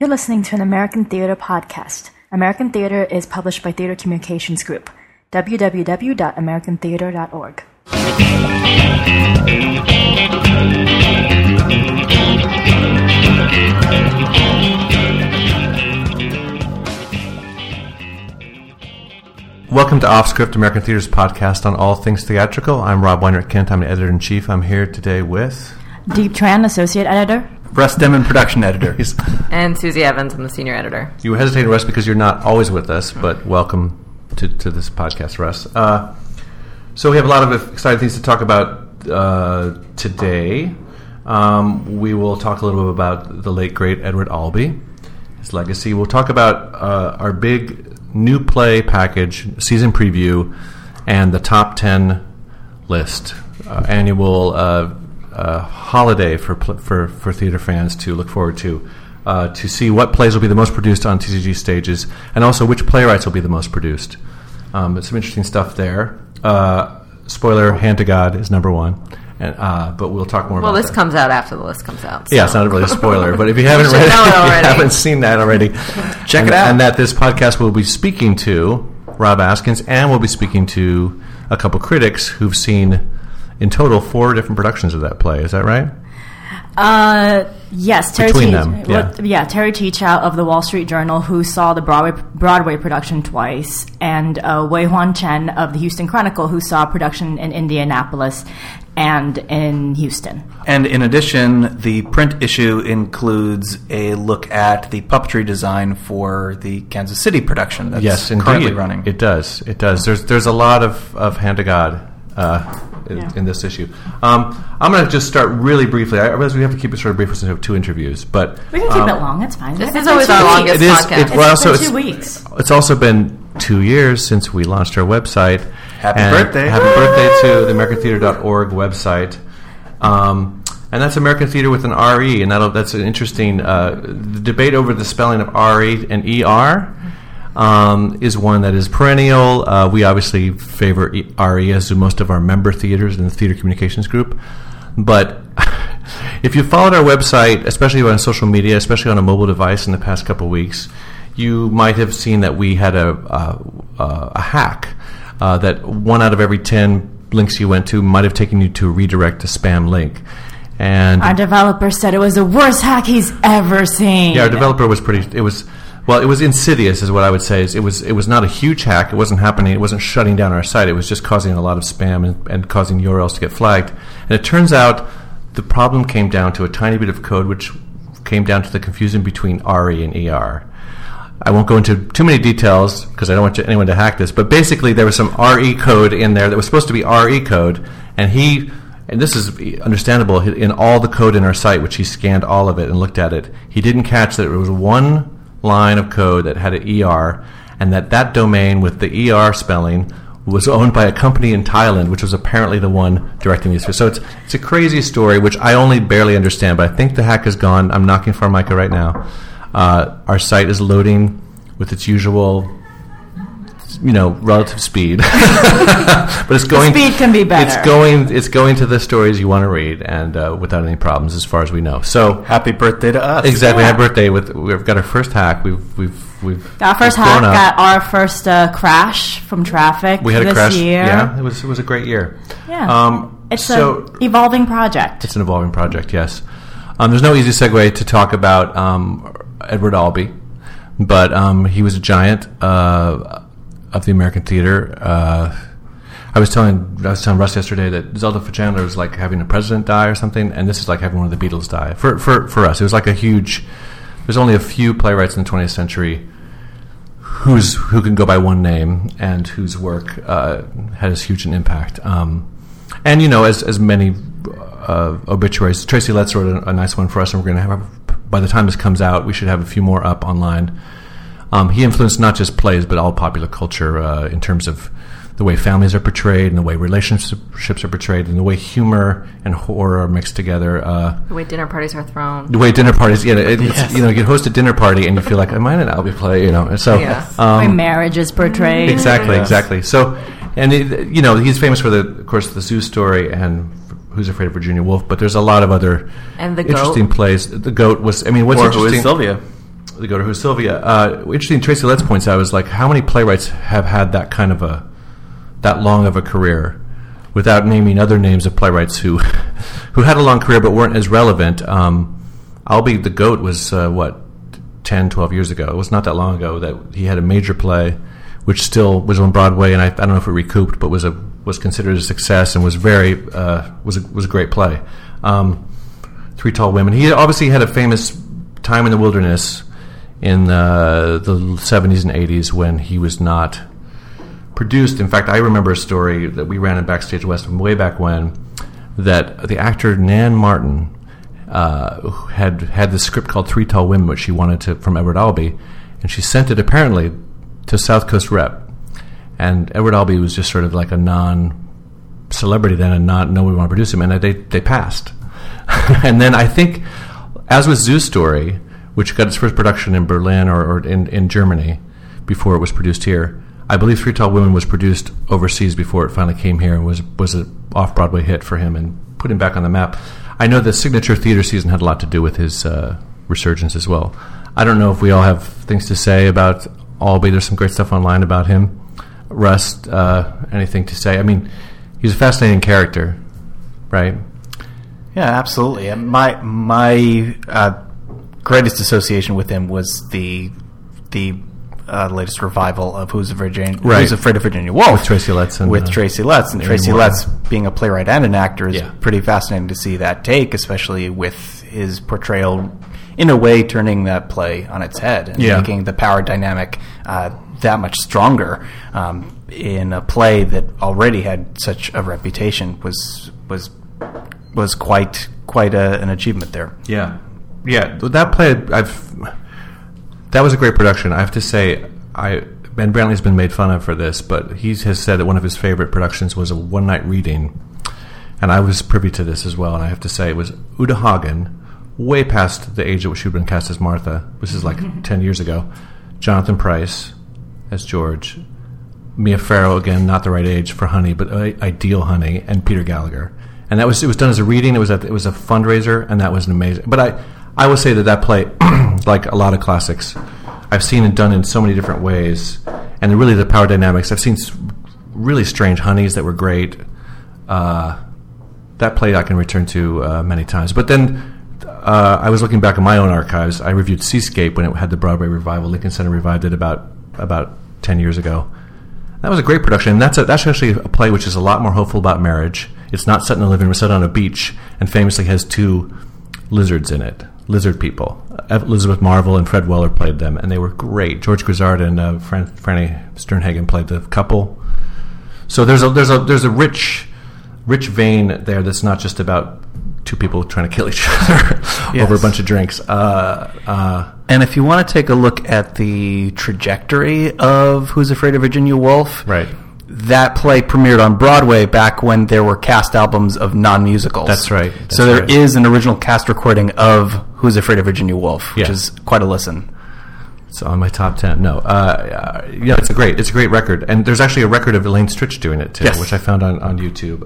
You're listening to an American Theater podcast. American Theater is published by Theater Communications Group. www.americantheater.org. Welcome to Off Script, American Theater's podcast on all things theatrical. I'm Rob Weinrich-Kent. I'm the editor-in-chief. I'm here today with... Deep Tran, associate editor. Russ Demon, production editor. And Susie Evans, I'm the senior editor. You were hesitating, Russ, because you're not always with us, but welcome to this podcast, Russ. So we have a lot of exciting things to talk about today. We will talk a little bit about the late, great Edward Albee, his legacy. We'll talk about our big new play package, season preview, and the top 10 list, annual holiday for theater fans to look forward to see what plays will be the most produced on TCG stages, and also which playwrights will be the most produced. It's some interesting stuff there. Spoiler, Hand to God is number one, and but we'll talk more about that. Well, this comes out after the list comes out. So. Yeah, it's not really a spoiler, but if you haven't read it, if you haven't seen that already, check it out. And that this podcast will be speaking to Rob Askins, and we'll be speaking to a couple critics who've seen, in total, 4 different productions of that play. Is that right? Yes. Terry Terry Teachout of the Wall Street Journal, who saw the Broadway production twice, and Wei Huan Chen of the Houston Chronicle, who saw production in Indianapolis and in Houston. And in addition, the print issue includes a look at the puppetry design for the Kansas City production that's currently running. It does. There's a lot of Hand to God in this issue. I'm going to just start really briefly. I realize we have to keep it sort of brief since we have 2 interviews, but we can keep it long. It's fine. This is always our longest podcast. It's 2 weeks. It's also been 2 years since we launched our website. Happy birthday! Happy birthday to the AmericanTheater.org website. And that's American Theater with an R-E, and that's an interesting the debate over the spelling of R-E and E-R. Is one that is perennial. We obviously favor RE, as do most of our member theaters in the Theater Communications Group. But if you followed our website, especially on social media, especially on a mobile device in the past couple of weeks, you might have seen that we had a hack that 1 out of every 10 links you went to might have taken you to a redirect to spam link. And our developer said it was the worst hack he's ever seen. Yeah, our developer was pretty... It was insidious, is what I would say. It was not a huge hack. It wasn't happening. It wasn't shutting down our site. It was just causing a lot of spam and causing URLs to get flagged. And it turns out the problem came down to a tiny bit of code, which came down to the confusion between RE and ER. I won't go into too many details because I don't want anyone to hack this. But basically, there was some RE code in there that was supposed to be RE code, and this is understandable, in all the code in our site, which he scanned all of it and looked at it, he didn't catch that it was one line of code that had an ER, and that domain with the ER spelling was owned by a company in Thailand, which was apparently the one directing these. So it's a crazy story, which I only barely understand, but I think the hack is gone. I'm knocking Formica right now. Our site is loading with its usual, relative speed. But it's going. The speed can be better. It's going to the stories you want to read, and without any problems, as far as we know. So happy birthday to us! Exactly, happy birthday! We've got our first hack. We've got our first hack. Got our first crash from traffic. We had this a crash. Year. Yeah, it was a great year. Yeah, it's an evolving project. It's an evolving project. Yes. There's no easy segue to talk about Edward Albee, but he was a giant of the American theater. I was telling Russ yesterday that Zelda Chandler was like having a president die or something, and this is like having one of the Beatles die. For us, it was like a huge... There's only a few playwrights in the 20th century who can go by one name and whose work had as huge an impact. And as many obituaries, Tracy Letts wrote a nice one for us, and we're going to have, by the time this comes out, we should have a few more up online. He influenced not just plays, but all popular culture in terms of the way families are portrayed and the way relationships are portrayed and the way humor and horror are mixed together. The way dinner parties are thrown. The way dinner parties, you can host a dinner party and you feel like, am I in an Albee play? So the way marriage is portrayed. Exactly. So, and he's famous for of course, the Zoo Story and Who's Afraid of Virginia Woolf, but there's a lot of other interesting plays. The Goat was, what's interesting... Who is Sylvia? The Goat, Who's Sylvia. Interesting. Tracy Letts points out is like how many playwrights have had that kind of that long of a career, without naming other names of playwrights who had a long career but weren't as relevant. Albee the Goat was 10, 12 years ago. It was not that long ago that he had a major play, which still was on Broadway, and I don't know if it recouped, but was considered a success and was was a great play. Three Tall Women. He obviously had a famous time in the wilderness in the 70s and 80s when he was not produced. In fact, I remember a story that we ran in Backstage West from way back when, that the actor Nan Martin had this script called Three Tall Women, which she wanted from Edward Albee, and she sent it apparently to South Coast Rep. And Edward Albee was just sort of like a non-celebrity then, and no one wanted to produce him, and they passed. And then I think, as with Zoo Story, which got its first production in Berlin or in Germany before it was produced here, I believe Three Tall Women was produced overseas before it finally came here and was an off-Broadway hit for him and put him back on the map. I know the Signature Theater season had a lot to do with his resurgence as well. I don't know if we all have things to say about Albee. There's some great stuff online about him. Russ, anything to say? I mean, he's a fascinating character, right? Yeah, absolutely. My greatest association with him was the latest revival of Who's Afraid of Virginia Woolf with Tracy Letts and Tracy Letts being a playwright and an actor is pretty fascinating to see that take, especially with his portrayal in a way turning that play on its head and making the power dynamic that much stronger in a play that already had such a reputation was quite an achievement there. Yeah. That play, that was a great production. I have to say, Ben Brantley's been made fun of for this, but he has said that one of his favorite productions was a one-night reading, and I was privy to this as well. And I have to say, it was Uta Hagen, way past the age at which she had been cast as Martha. This is like 10 years ago. Jonathan Pryce as George. Mia Farrow, again, not the right age for Honey, but ideal Honey, and Peter Gallagher. And it was done as a reading. It was a fundraiser, and that was amazing. But I will say that play, like a lot of classics, I've seen it done in so many different ways, and really the power dynamics. I've seen really strange Honeys that were great. That play I can return to many times. But then I was looking back at my own archives. I reviewed Seascape when it had the Broadway revival. Lincoln Center revived it about 10 years ago. That was a great production. That's actually a play which is a lot more hopeful about marriage. It's not set in a living room, it's set on a beach, and famously has two lizards in it, lizard people. Elizabeth Marvel and Fred Weller played them, and they were great. George Grizzard and Franny Sternhagen played the couple. So there's a rich vein there that's not just about two people trying to kill each other over a bunch of drinks. And if you want to take a look at the trajectory of Who's Afraid of Virginia Woolf, right, that play premiered on Broadway back when there were cast albums of non-musicals. That's right. So there is an original cast recording of Who's Afraid of Virginia Woolf, which is quite a listen. So on my top 10, no, it's a great record, and there's actually a record of Elaine Stritch doing it too, which I found on YouTube.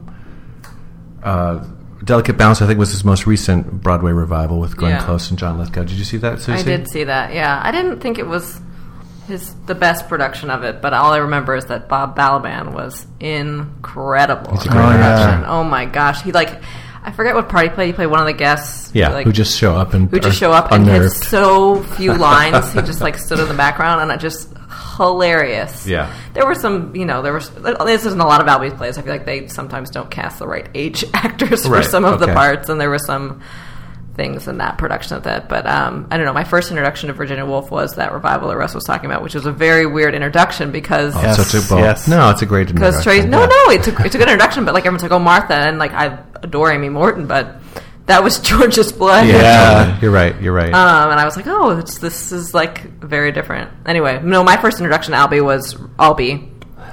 Delicate Bounce, I think, was his most recent Broadway revival with Glenn Close and John Lithgow. Did you see that, Susie? I did see that, yeah. I didn't think it was the best production of it, but all I remember is that Bob Balaban was incredible. He's a great actor. Oh my gosh. I forget what part he played. He played one of the guests. Yeah, who just show up and had so few lines. He just stood in the background, and it just hilarious. Yeah. There were some, this isn't a lot of Albee's plays. I feel like they sometimes don't cast the right age actors for some of the parts, and there were some things in that production of that. But I don't know. My first introduction to Virginia Woolf was that revival that Russ was talking about, which was a very weird introduction because no, it's a great introduction. It's a good introduction, but everyone's like, oh, Martha, and I adore Amy Morton, but that was George's play. Yeah, you're right. And I was like, oh, this is very different. Anyway, no, my first introduction to Albee was Albee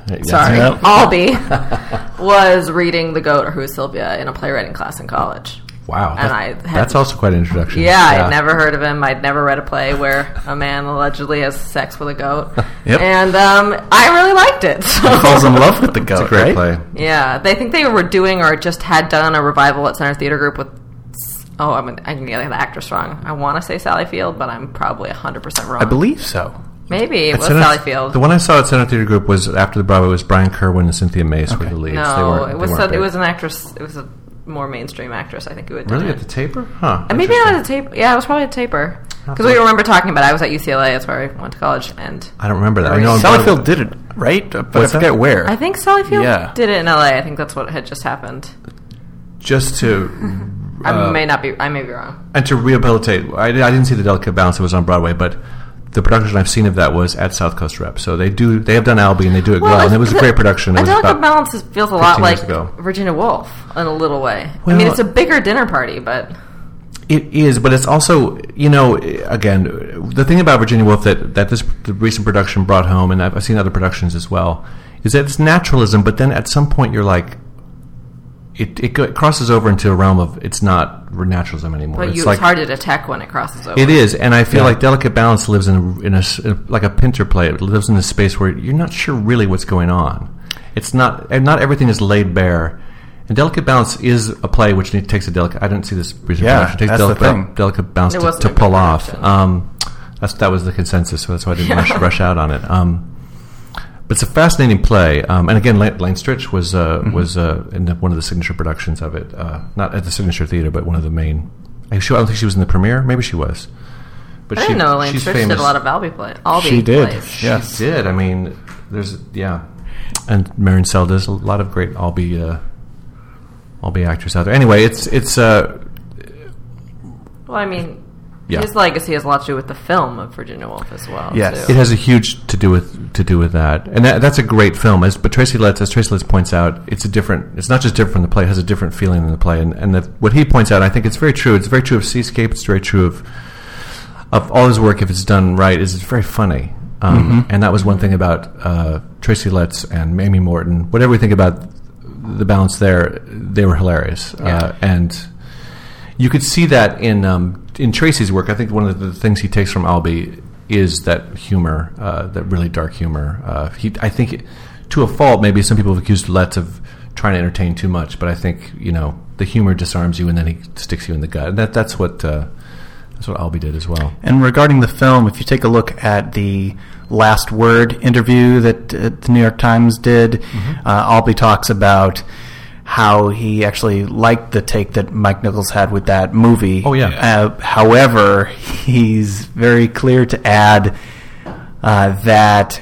was reading The Goat, or Who's Sylvia, in a playwriting class in college. Wow, that's also quite an introduction. Yeah, I'd never heard of him. I'd never read a play where a man allegedly has sex with a goat. And I really liked it. So. He falls in love with the goat, it's a great play. Yeah, they think they were doing or just had done a revival at Center Theater Group with Oh, I can get the actress wrong. I want to say Sally Field, but I'm probably 100% wrong. I believe so. Maybe it was Sally Field. The one I saw at Center Theater Group was after the Broadway was Brian Kerwin and Cynthia Mace were the leads. No, it was an actress. It was a more mainstream actress, I think, who had done it. Really? At the Taper? Huh. And maybe not at the Taper. Yeah, it was probably at the Taper. Because we remember talking about it. I was at UCLA. That's where I went to college. And I don't remember that. I know Sally Field did it, right? But I forget where. I think Sally Field did it in LA. I think that's what had just happened. Just to... I may be wrong. And to rehabilitate... I didn't see The Delicate Balance. It was on Broadway, but... The production I've seen of that was at South Coast Rep. So they have done Albee and they do it well. And it was a great production. A Delicate Balance feels a lot like Virginia Woolf in a little way. Well, I mean, it's a bigger dinner party, but... It is, but it's also, again, the thing about Virginia Woolf that the recent production brought home, and I've seen other productions as well, is that it's naturalism, but then at some point you're like, it crosses over into a realm of it's not naturalism anymore. But it's hard to detect when it crosses over. It is, and I feel like Delicate Balance lives in a like a Pinter play. It lives in a space where you're not sure really what's going on. It's not everything is laid bare. And Delicate Balance is a play which takes a delicate... I didn't see this recent production. It takes delicate balance to pull off. That was the consensus, so that's why I didn't rush out on it. But it's a fascinating play. And again, Lane Stritch was in one of the signature productions of it. Not at the Signature Theater, but one of the main... I don't think she was in the premiere. Maybe she was. But I didn't know Lane Stritch did a lot of Albee plays. She did. Plays. Yes. She did. I mean, there's... Yeah. And Marion Sell does a lot of great Albee actors out there. Anyway, it's well, I mean, his legacy has a lot to do with the film of Virginia Woolf as well. Yes, it has a huge to do with that, and that's a great film. But Tracy Letts points out, it's not just different from the play; it has a different feeling than the play. And what he points out, I think it's very true. It's very true of Seascape. It's very true of all his work. If it's done right, is it's very funny. And that was one thing about Tracy Letts and Amy Morton. Whatever we think about the balance there, they were hilarious, and you could see that in Tracy's work. I think one of the things he takes from Albee is that humor, that really dark humor. I think, to a fault, maybe some people have accused Letts of trying to entertain too much, but I think the humor disarms you and then he sticks you in the gut. And that's what Albee did as well. And regarding the film, if you take a look at the Last Word interview that the New York Times did, Albee talks about how he actually liked the take that Mike Nichols had with that movie. Oh, yeah. However, he's very clear to add that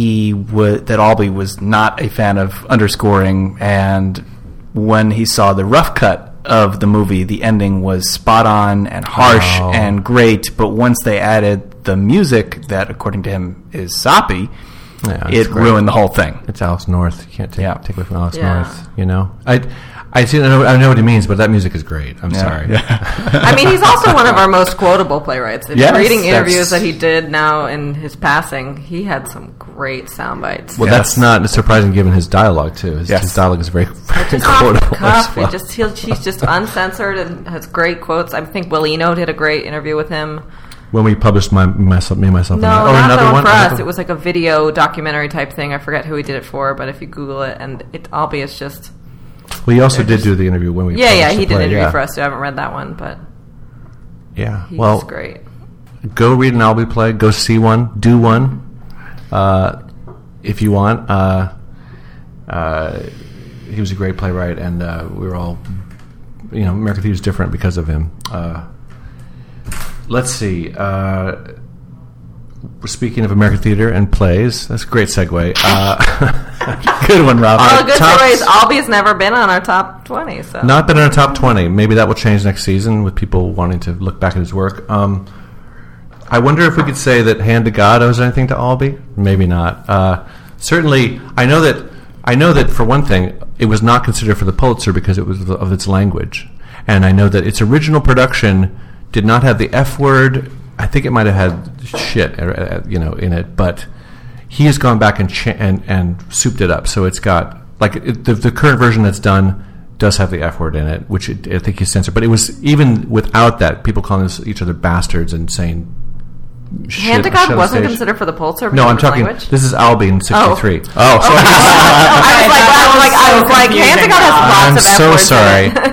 Albee was not a fan of underscoring, and when he saw the rough cut of the movie, the ending was spot on and harsh and great, but once they added the music that, according to him, is soppy, it ruined the whole thing. It's Alex North. You can't take away from Alex North. I know what he means, but that music is great. I'm sorry. I mean, he's also one of our most quotable playwrights. If you're reading interviews that he did now in his passing, he had some great sound bites. Well, that's not surprising given his dialogue, too. His dialogue is very quotable as well. He's just uncensored and has great quotes. I think Will Eno did a great interview with him. When we published myself. No, not the one for us. It was like a video documentary type thing. I forget who he did it for, but if you Google it, and Albee is just... Well, he also did do the interview when we... he did an interview for us, too. I haven't read that one, but... Yeah, he's great. Go read an Albee play. Go see one. Do one. If you want. He was a great playwright, and we were all... American Theater is different because of him. Let's see. Speaking of American Theater and plays, that's a great segue. Good one, Rob. Good segue is Albee's never been on our top 20. So. Not been on our top 20. Maybe that will change next season with people wanting to look back at his work. I wonder if we could say that Hand to God owes anything to Albee. Maybe not. Certainly, I know that for one thing, it was not considered for the Pulitzer because it was of its language, and I know that its original production did not have the F word. I think it might have had shit, in it, but he has gone back and souped it up. So it's got the current version that's done does have the F word in it, which I think he's censored. But it was even without that, people calling each other bastards and saying Hand to God wasn't considered for the Pulitzer. No, I'm talking. Language? This is Albee in '63. Oh, sorry. I was like, Hand to God has lots of F words. I'm so sorry. I'm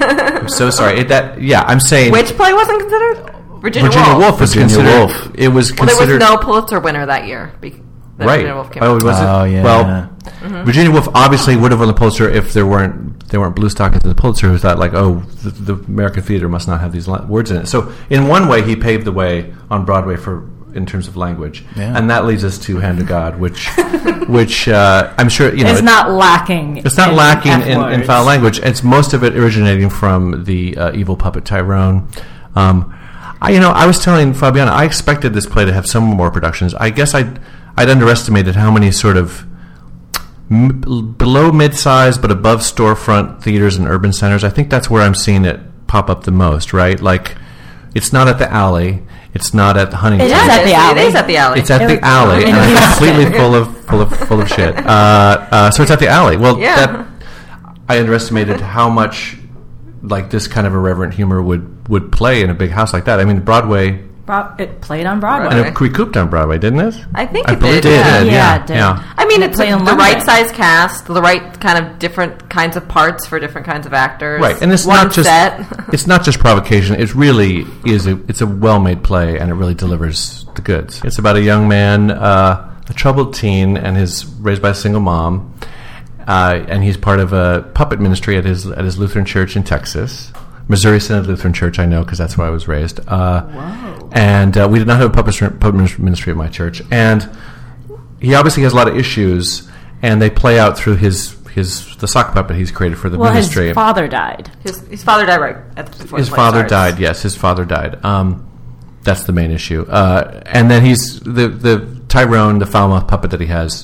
so sorry. I'm saying which play wasn't considered? Virginia Woolf was considered. It was considered. There was no Pulitzer winner that year. Right. Virginia Woolf came was it? Oh, yeah. Well, Virginia Woolf obviously would have won the Pulitzer if there weren't blue stockings in the Pulitzer who thought like, the American theater must not have these words in it. So in one way, he paved the way on Broadway in terms of language, and that leads us to Hand of God, which I'm sure it's not lacking. It's not lacking in foul language. It's most of it originating from the evil puppet Tyrone. I was telling Fabiana, I expected this play to have some more productions. I guess I'd underestimated how many sort of below mid-size but above storefront theaters and urban centers. I think that's where I'm seeing it pop up the most, right? Like, it's not at the Alley. It's not at the Huntington. It is at the Alley. It is at the Alley. It's at the Alley, and it's completely full of shit. So it's at the Alley. Well, I underestimated how much like this kind of irreverent humor would play in a big house like that. I mean, Broadway. It played on Broadway. And it recouped on Broadway, didn't it? I think it did. Yeah, it did. I mean, it's the right size cast, the right kind of different kinds of parts for different kinds of actors. Right, and it's not just provocation. It really is. It's a well-made play, and it really delivers the goods. It's about a young man, a troubled teen, and he's raised by a single mom, and he's part of a puppet ministry at his Lutheran church in Texas. Missouri Synod Lutheran Church, I know, because that's where I was raised. And we did not have a puppet ministry at my church. And he obviously has a lot of issues, and they play out through the sock puppet he's created for the ministry. His father died. His father died right at the His father died, yes. His father died. That's the main issue. And then he's the Tyrone, the foul-mouthed puppet that he has,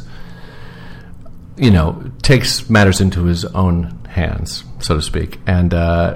takes matters into his own hands, so to speak, and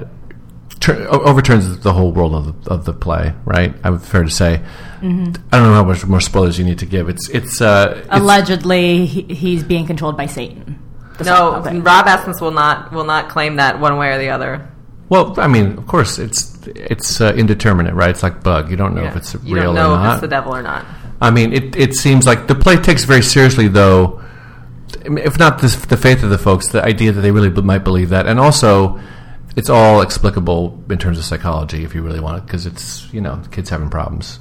overturns the whole world of the play, right? I'm fair to say. Mm-hmm. I don't know how much more spoilers you need to give. It's allegedly he's being controlled by Satan. No, Rob Askins will not claim that one way or the other. Well, I mean, of course, it's indeterminate, right? It's like Bug. You don't know if it's real or not. You don't know if it's the devil or not. I mean, it seems like the play takes very seriously, though, if not the faith of the folks, the idea that they really might believe that, and also. It's all explicable in terms of psychology, if you really want it, because it's kids having problems.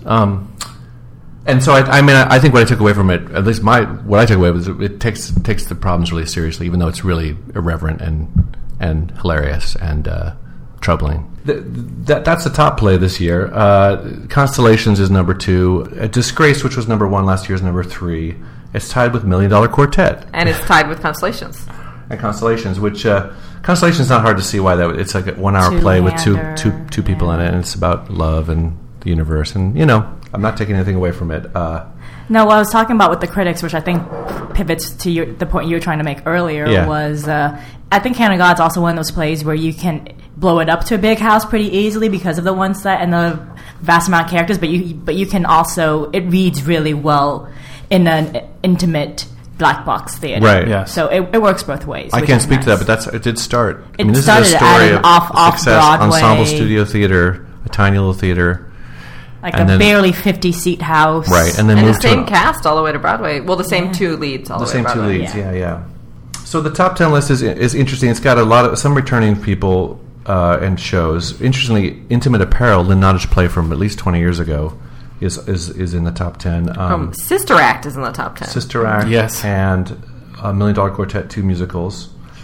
And so I think what I took away from it, at least what I took away was it takes the problems really seriously, even though it's really irreverent and hilarious and troubling. That's the top play this year. Constellations is number 2. Disgrace, which was number 1 last year, is number 3. It's tied with $1 Million Quartet, and it's tied with Constellations. And Constellations, which. Constellation's not hard to see why that it's like a 1 hour play with two people in it, and it's about love and the universe, and I'm not taking anything away from it. No, what I was talking about with the critics, which I think pivots to the point you were trying to make earlier, was I think Hand of God's also one of those plays where you can blow it up to a big house pretty easily because of the one set and the vast amount of characters, but you can also, it reads really well in an intimate black box theater, right? Yeah. So it works both ways. I can't speak to that, but it did start. This is a story of success. Broadway. Ensemble studio theater, a tiny little theater, like a barely 50-seat house, right? And then the same cast all the way to Broadway. Well, the same 2 leads all the way to Broadway. The same 2 leads, yeah. So the top 10 list is interesting. It's got some returning people and shows. Interestingly, Intimate Apparel, Lynn Nottage play from at least 20 years ago. Is in the top 10. Sister Act is in the top 10. Sister Act, yes, and $1 Million Quartet, 2 musicals.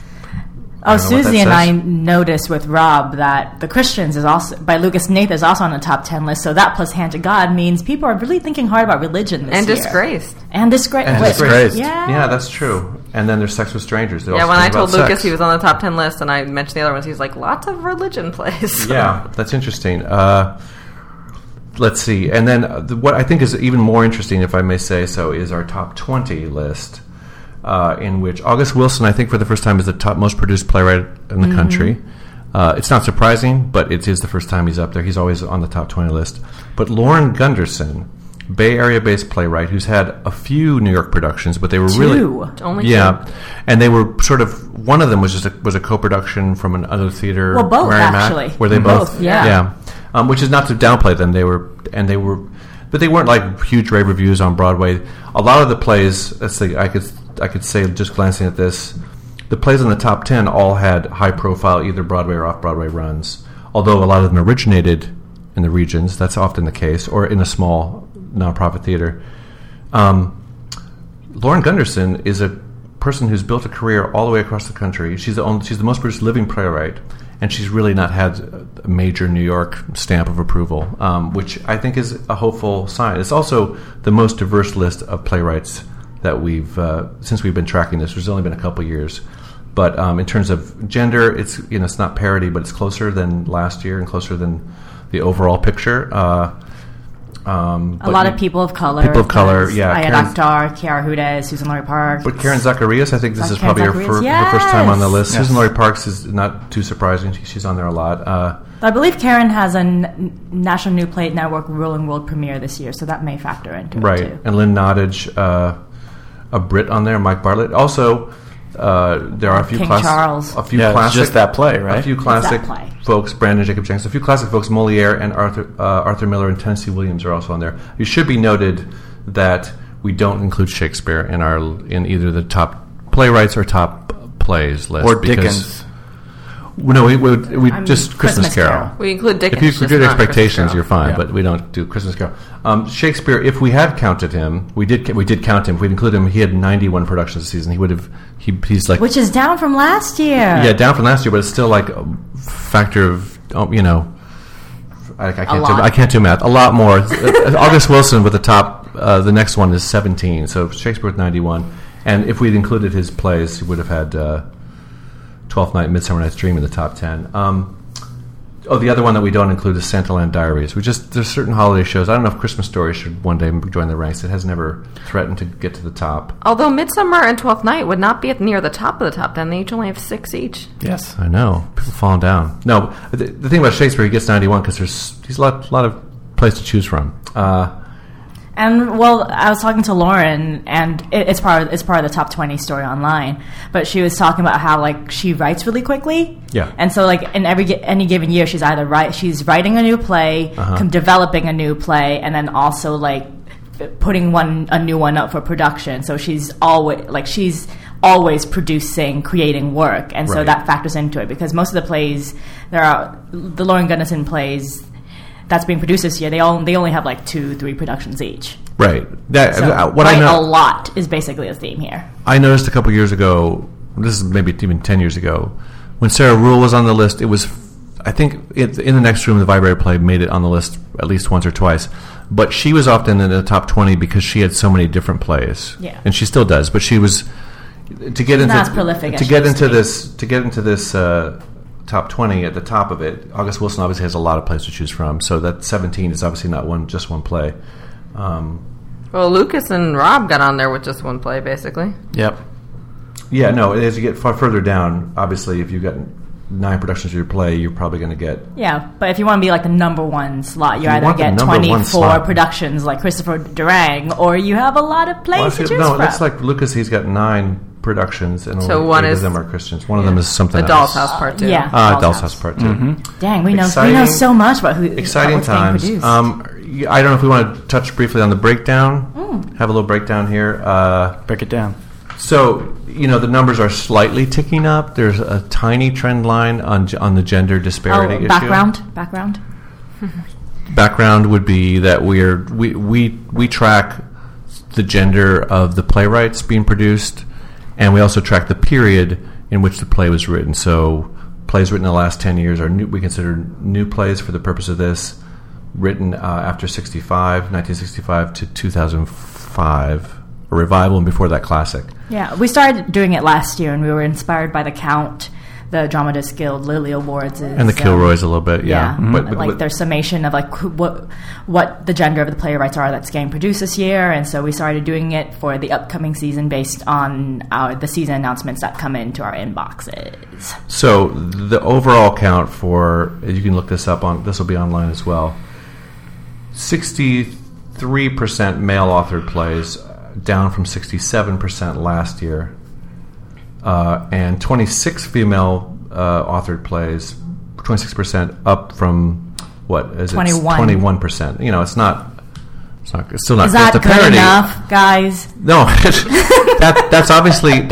Susie and I noticed with Rob that The Christians is also by Lucas Nath is also on the top 10 list. So that plus Hand to God means people are really thinking hard about religion this year. Disgraced. And disgraced. Yeah, that's true. And then there's Sex with Strangers. When I told Lucas he was on the top 10 list, and I mentioned the other ones, he was like, lots of religion plays. Yeah, that's interesting. Let's see. And then what I think is even more interesting, if I may say so, is our top 20 list, in which August Wilson, I think for the first time, is the top most produced playwright in the country. It's not surprising, but it is the first time he's up there. He's always on the top 20 list. But Lauren Gunderson, Bay Area-based playwright, who's had a few New York productions, but they were only 2. And they were sort of, one of them was a co-production from another theater. Well, both actually. Were they both? Yeah. Which is not to downplay them. They were, but they weren't like huge rave reviews on Broadway. A lot of the plays, I could say just glancing at this, the plays in the top 10 all had high profile either Broadway or off Broadway runs. although a lot of them originated in the regions. That's often the case, or in a small nonprofit theater. Lauren Gunderson is a person who's built a career all the way across the country. She's the most produced living playwright, and she's really not had a major New York stamp of approval, which I think is a hopeful sign. It's also the most diverse list of playwrights that since we've been tracking this. There's only been a couple years, but in terms of gender, it's not parity, but it's closer than last year and closer than the overall picture. A lot of people of color. People of color, yeah. Aya Akhtar, Kiara Hudes, Susan Laurie Parks. But Karen Zacharias, I think this is probably her first time on the list. Yes. Susan Laurie Parks is not too surprising. She's on there a lot. I believe Karen has a National New Play Network Rolling World premiere this year, so that may factor into it, too. Right. And Lynn Nottage, a Brit on there, Mike Bartlett. Also, there are a few classic, just that play, right? A few classic folks, Brandon Jacob Jenkins, a few classic folks, Moliere and Arthur Miller and Tennessee Williams are also on there. It should be noted that we don't include Shakespeare in either the top playwrights or top plays list. Or Dickens. No, we just Christmas Carol. We include Dickens. If you include Expectations, you're fine, but we don't do Christmas Carol. Shakespeare, if we had counted him, we did count him. If we'd included him, he had 91 productions this season. He's like, which is down from last year. Yeah, down from last year, but it's still like a factor of I can't do math. A lot more. August Wilson with the top. The next one is 17. So Shakespeare with 91, and if we'd included his plays, he would have had. 12th Night, Midsummer Night's Dream in the top 10. The other one that we don't include is Santaland Diaries. There's certain holiday shows. I don't know if Christmas Story should one day join the ranks. It has never threatened to get to the top. Although Midsummer and 12th Night would not be near the top of the top 10. They each only have 6 each. Yes, I know. People falling down. No, the thing about Shakespeare, he gets 91 because he's a lot of plays to choose from. And I was talking to Lauren, and it's part of the top 20 story online. But she was talking about how she writes really quickly. Yeah. And so in any given year, she's either writing a new play, developing a new play, and then also putting a new one up for production. So she's always producing, creating work, and so that factors into it because most of the plays the Lauren Gunderson plays. That's being produced this year. They only have 2-3 productions each. Right. A lot is basically the theme here. I noticed a couple years ago. This is maybe even 10 years ago, when Sarah Ruhl was on the list. It was, I think, in the next room, the Vibrator play made it on the list at least once or twice. But she was often in the top 20 because she had so many different plays. Yeah. And she still does. But she was not as prolific. To get into this. Top 20 at the top of it. August Wilson obviously has a lot of plays to choose from, so that 17 is obviously not just one play. Well, Lucas and Rob got on there with just one play, basically. Yep. Yeah, no, as you get far further down, obviously, if you've got 9 productions of your play, you're probably going to get... Yeah, but if you want to be the number one slot, you either get 24 productions like Christopher Durang, or you have a lot of plays to choose from. No, that's like Lucas, he's got 9 productions, and so only 8 of them are Christians. One of them is something else. The Doll's House Part 2. Yeah. Doll's House Part 2. Mm-hmm. Dang, we know so much about exciting what's times. Being produced. I don't know if we want to touch briefly on the breakdown. Have a little breakdown here. Break it down. So, the numbers are slightly ticking up. There's a tiny trend line on the gender disparity issue. Background? Background would be that we track the gender of the playwrights being produced, and we also track the period in which the play was written. So plays written in the last 10 years we consider new plays for the purpose of this, written after 1965 to 2005, a revival, and before that, classic. Yeah, we started doing it last year, and we were inspired by The Count, the Dramatists Guild Lily Awards, and the Kilroys a little bit, yeah. Mm-hmm. But their summation of what the gender of the playwrights are that's getting produced this year, and so we started doing it for the upcoming season based on the season announcements that come into our inboxes. So the overall count for, you can look this up this will be online as well. 63% male authored plays, down from 67% last year. And 26 female authored plays, 26% up from what is it? 21%. It's still not. Is that good enough, guys? No, that's obviously that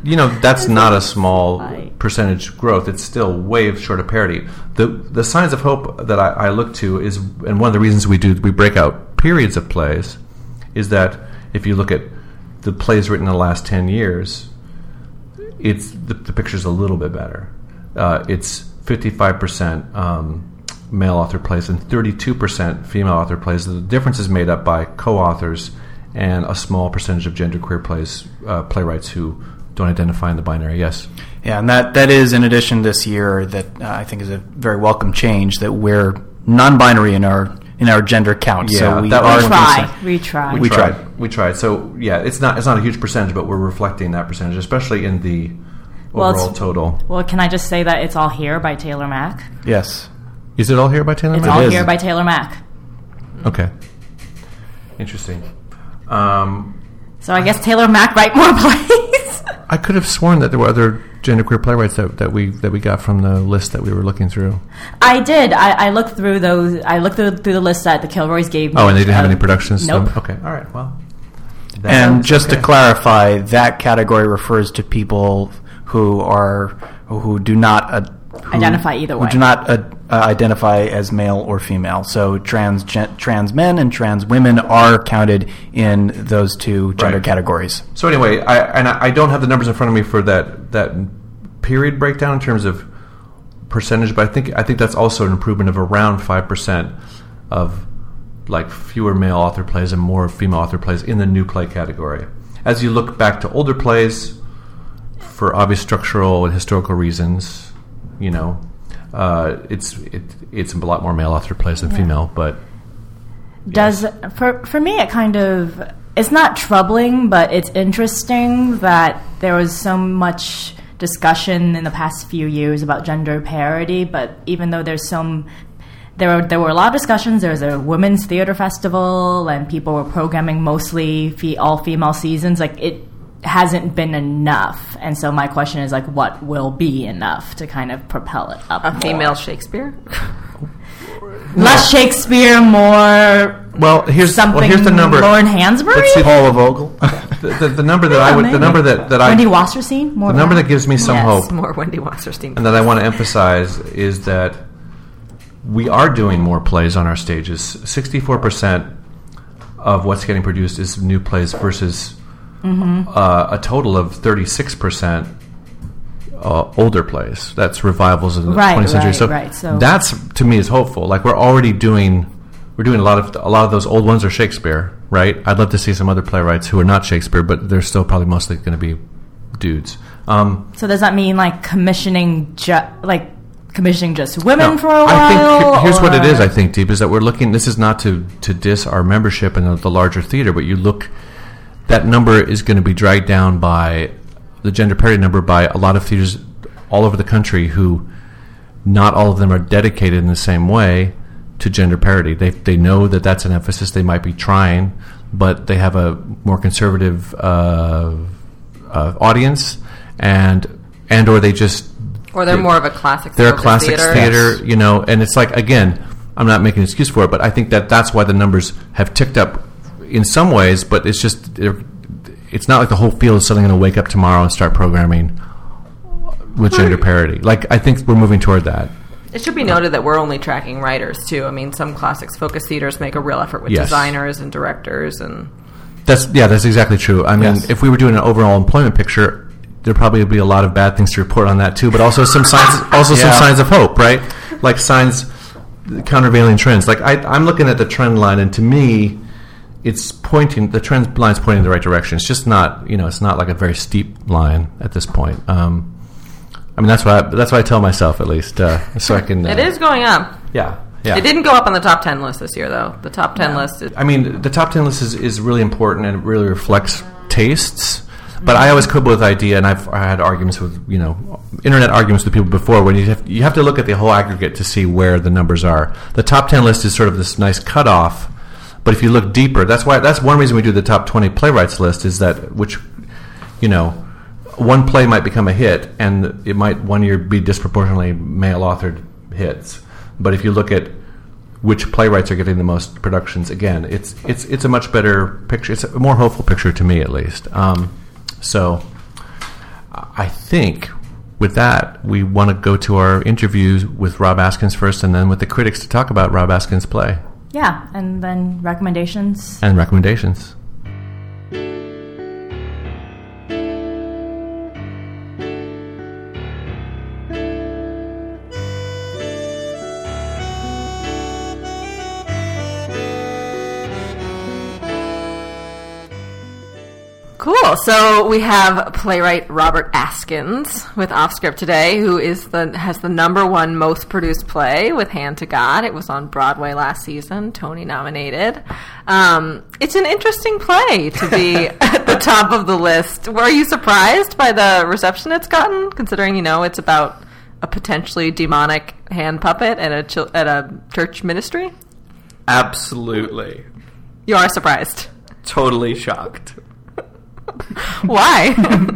that's not a small percentage growth. It's still way short of parity. The signs of hope that I look to is, and one of the reasons we break out periods of plays, is that if you look at the plays written in the last 10 years, it's the picture's a little bit better. It's 55% male author plays and 32% female author plays. The difference is made up by co-authors and a small percentage of genderqueer playwrights who don't identify in the binary. Yes. Yeah, and that is in addition this year that I think is a very welcome change, that we're non-binary in our gender count. Yeah, so we tried. So yeah, it's not a huge percentage, but we're reflecting that percentage, especially in the overall total. Well, can I just say that It's All Here by Taylor Mack? Yes. Is it All Here by Taylor Mack? It's All Here by Taylor Mack. Okay. Interesting. So I guess Taylor Mack write more plays. I could have sworn that there were other genderqueer playwrights that we got from the list that we were looking through. I did. I looked through those. I looked through the list that the Kilroys gave me. Oh, and they didn't have any productions? Nope. Okay. All right. Well. And just to clarify, that category refers to people who do not identify either way. Who do not identify as male or female. So trans men and trans women are counted in those two gender categories. So anyway, I don't have the numbers in front of me for that period breakdown in terms of percentage, but I think that's also an improvement of around 5% of like fewer male author plays and more female author plays in the new play category. As you look back to older plays, for obvious structural and historical reasons, it's a lot more male author plays than female, but for me it kind of, it's not troubling, but it's interesting that there was so much discussion in the past few years about gender parity, but even though there were a lot of discussions. There was a women's theater festival and people were programming mostly all female seasons. Like, it hasn't been enough, and so my question is, like, what will be enough to kind of propel it up? A female Shakespeare? Less Shakespeare, more. Well, here's the number. Lauren Hansberry, let's see, Paula Vogel. the number that Wendy Wasserstein. The number that gives me some hope, more Wendy Wasserstein, and that I want to emphasize is that we are doing more plays on our stages. 64% of what's getting produced is new plays versus a total of 36% older plays. That's revivals of the 20th century. So that's, to me, is hopeful. Like, we're doing a lot of those old ones are Shakespeare, right? I'd love to see some other playwrights who are not Shakespeare, but they're still probably mostly going to be dudes. So does that mean like commissioning just women for a while? I think here's what it is, I think, Deep, is that we're looking, this is not to diss our membership in the larger theater, but you look, that number is going to be dragged down by the gender parity number by a lot of theaters all over the country who not all of them are dedicated in the same way to gender parity. They know that that's an emphasis. They might be trying, but they have a more conservative audience, or they just... Or they're more of a classics theater. They're a classics theater, and it's like, again, I'm not making an excuse for it, but I think that's why the numbers have ticked up in some ways, but it's just, it's not like the whole field is suddenly going to wake up tomorrow and start programming with gender parity. Like, I think we're moving toward that. It should be noted that we're only tracking writers, too. I mean, some classics-focused theaters make a real effort with designers and directors. And that's exactly true. I mean, if we were doing an overall employment picture, there'd probably be a lot of bad things to report on that too, but also some signs, some signs of hope, right? Like signs, countervailing trends. Like I'm looking at the trend line, and to me, it's pointing. The trend line's pointing in the right direction. It's just not, it's not like a very steep line at this point. I mean, that's what I tell myself, at least, so I can. It is going up. Yeah. It didn't go up on the top 10 list this year, though. The top 10 list. I mean, the top 10 list is really important, and it really reflects tastes. But I always quibble with the idea, and I had arguments with, internet arguments with people before, when you have to look at the whole aggregate to see where the numbers are. The top 10 list is sort of this nice cutoff, but if you look deeper, that's one reason we do the top 20 playwrights list, is that one play might become a hit, and it might one year be disproportionately male-authored hits. But if you look at which playwrights are getting the most productions, again, it's a much better picture. It's a more hopeful picture to me, at least. So I think with that, we want to go to our interviews with Rob Askins first and then with the critics to talk about Rob Askins' play. Yeah, and then recommendations. And recommendations. Cool. So we have playwright Robert Askins with Offscript today, who has the #1 most produced play with Hand to God. It was on Broadway last season, Tony nominated. It's an interesting play to be at the top of the list. Were you surprised by the reception it's gotten, considering, it's about a potentially demonic hand puppet at a church ministry? Absolutely. You are surprised? Totally shocked. Why?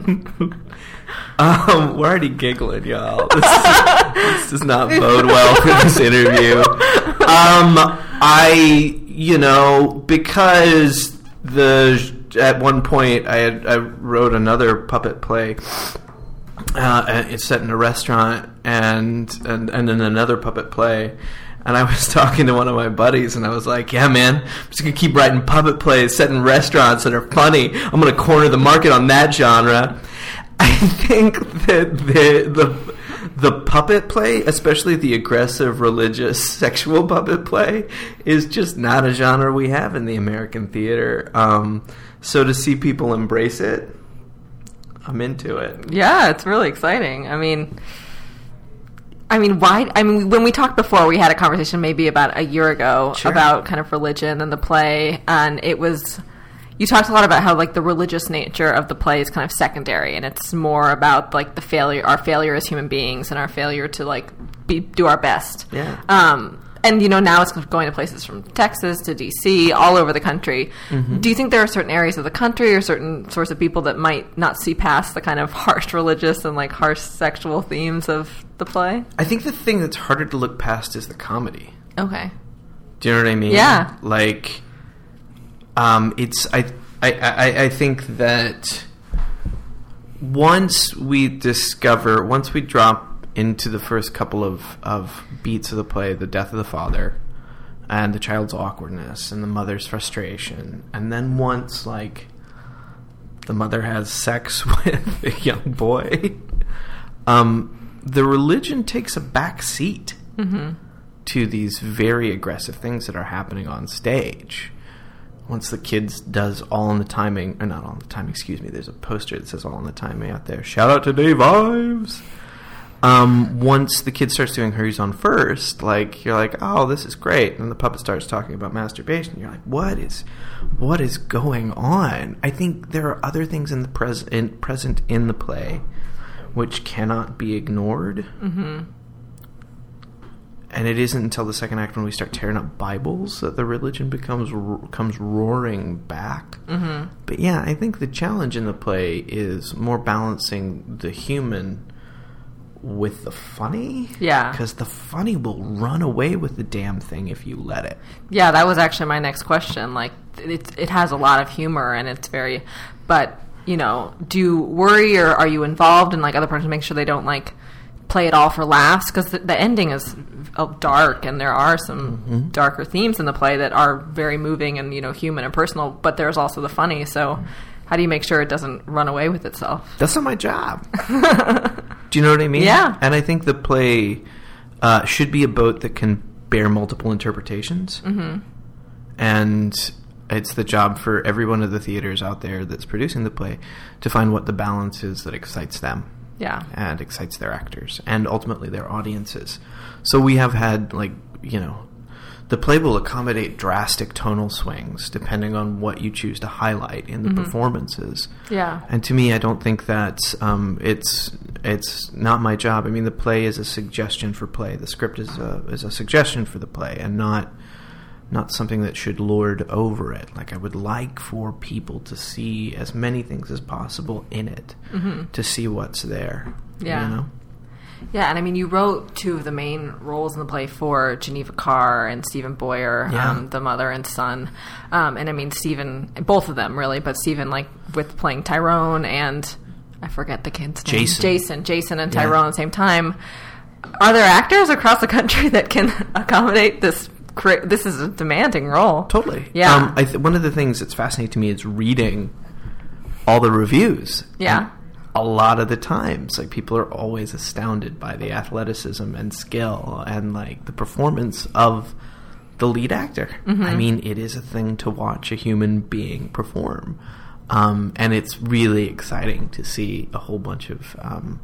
We're already giggling, y'all. This does not bode well for this interview. Because at one point I wrote another puppet play. It's set in a restaurant and then another puppet play. And I was talking to one of my buddies, and I was like, yeah, man, I'm just going to keep writing puppet plays set in restaurants that are funny. I'm going to corner the market on that genre. I think that the puppet play, especially the aggressive, religious, sexual puppet play, is just not a genre we have in the American theater. So to see people embrace it, I'm into it. Yeah, it's really exciting. I mean, why? When we talked before, we had a conversation maybe about a year ago about kind of religion and the play, and you talked a lot about how the religious nature of the play is kind of secondary, and it's more about our failure as human beings and our failure to do our best. Yeah. And now it's going to places from Texas to DC, all over the country. Mm-hmm. Do you think there are certain areas of the country or certain sorts of people that might not see past the kind of harsh religious and harsh sexual themes of the play? I think the thing that's harder to look past is the comedy. Okay. Do you know what I mean? Yeah. I think that once we drop into the first couple of beats of the play, the death of the father and the child's awkwardness and the mother's frustration, and then once the mother has sex with a young boy, the religion takes a back seat to these very aggressive things that are happening on stage. Once the kids does All in the Timing, or not All in the Timing, excuse me, there's a poster that says All in the Timing out there. Shout out to Dave Ives. Once the kid starts doing Hurries on First, you're like, oh, this is great. And the puppet starts talking about masturbation. You're like, what is going on? I think there are other things in the present in the play which cannot be ignored. Mm-hmm. And it isn't until the second act when we start tearing up Bibles that the religion comes roaring back. Mm-hmm. But yeah, I think the challenge in the play is more balancing the human with the funny. Yeah. Because the funny will run away with the damn thing if you let it. Yeah, that was actually my next question. It has a lot of humor, and it's very... But, do you worry, or are you involved in, other parts to make sure they don't, play it all for laughs? Because the ending is dark, and there are some darker themes in the play that are very moving and, human and personal, but there's also the funny, so... How do you make sure it doesn't run away with itself? That's not my job. Do you know what I mean? Yeah. And I think the play should be a boat that can bear multiple interpretations. Mm-hmm. And it's the job for every one of the theaters out there that's producing the play to find what the balance is that excites them. Yeah. And excites their actors and ultimately their audiences. So we have had, the play will accommodate drastic tonal swings depending on what you choose to highlight in the performances. Yeah. And to me, I don't think that's it's not my job. I mean, the play is a suggestion for play. The script is a suggestion for the play, and not something that should lord over it. I would like for people to see as many things as possible in it, to see what's there. Yeah. Yeah, and you wrote two of the main roles in the play for Geneva Carr and Stephen Boyer, the mother and son. And Stephen, both of them really, but Stephen, with playing Tyrone and I forget the kid's name. Jason and Tyrone at the same time. Are there actors across the country that can accommodate this? This is a demanding role. Totally. Yeah. One of the things that's fascinating to me is reading all the reviews. Yeah. And a lot of the times, like, people are always astounded by the athleticism and skill and, like, the performance of the lead actor. Mm-hmm. I mean, it is a thing to watch a human being perform. And it's really exciting to see a whole bunch of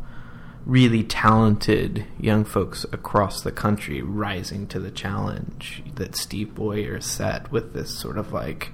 really talented young folks across the country rising to the challenge that Steve Boyer set with this sort of, like,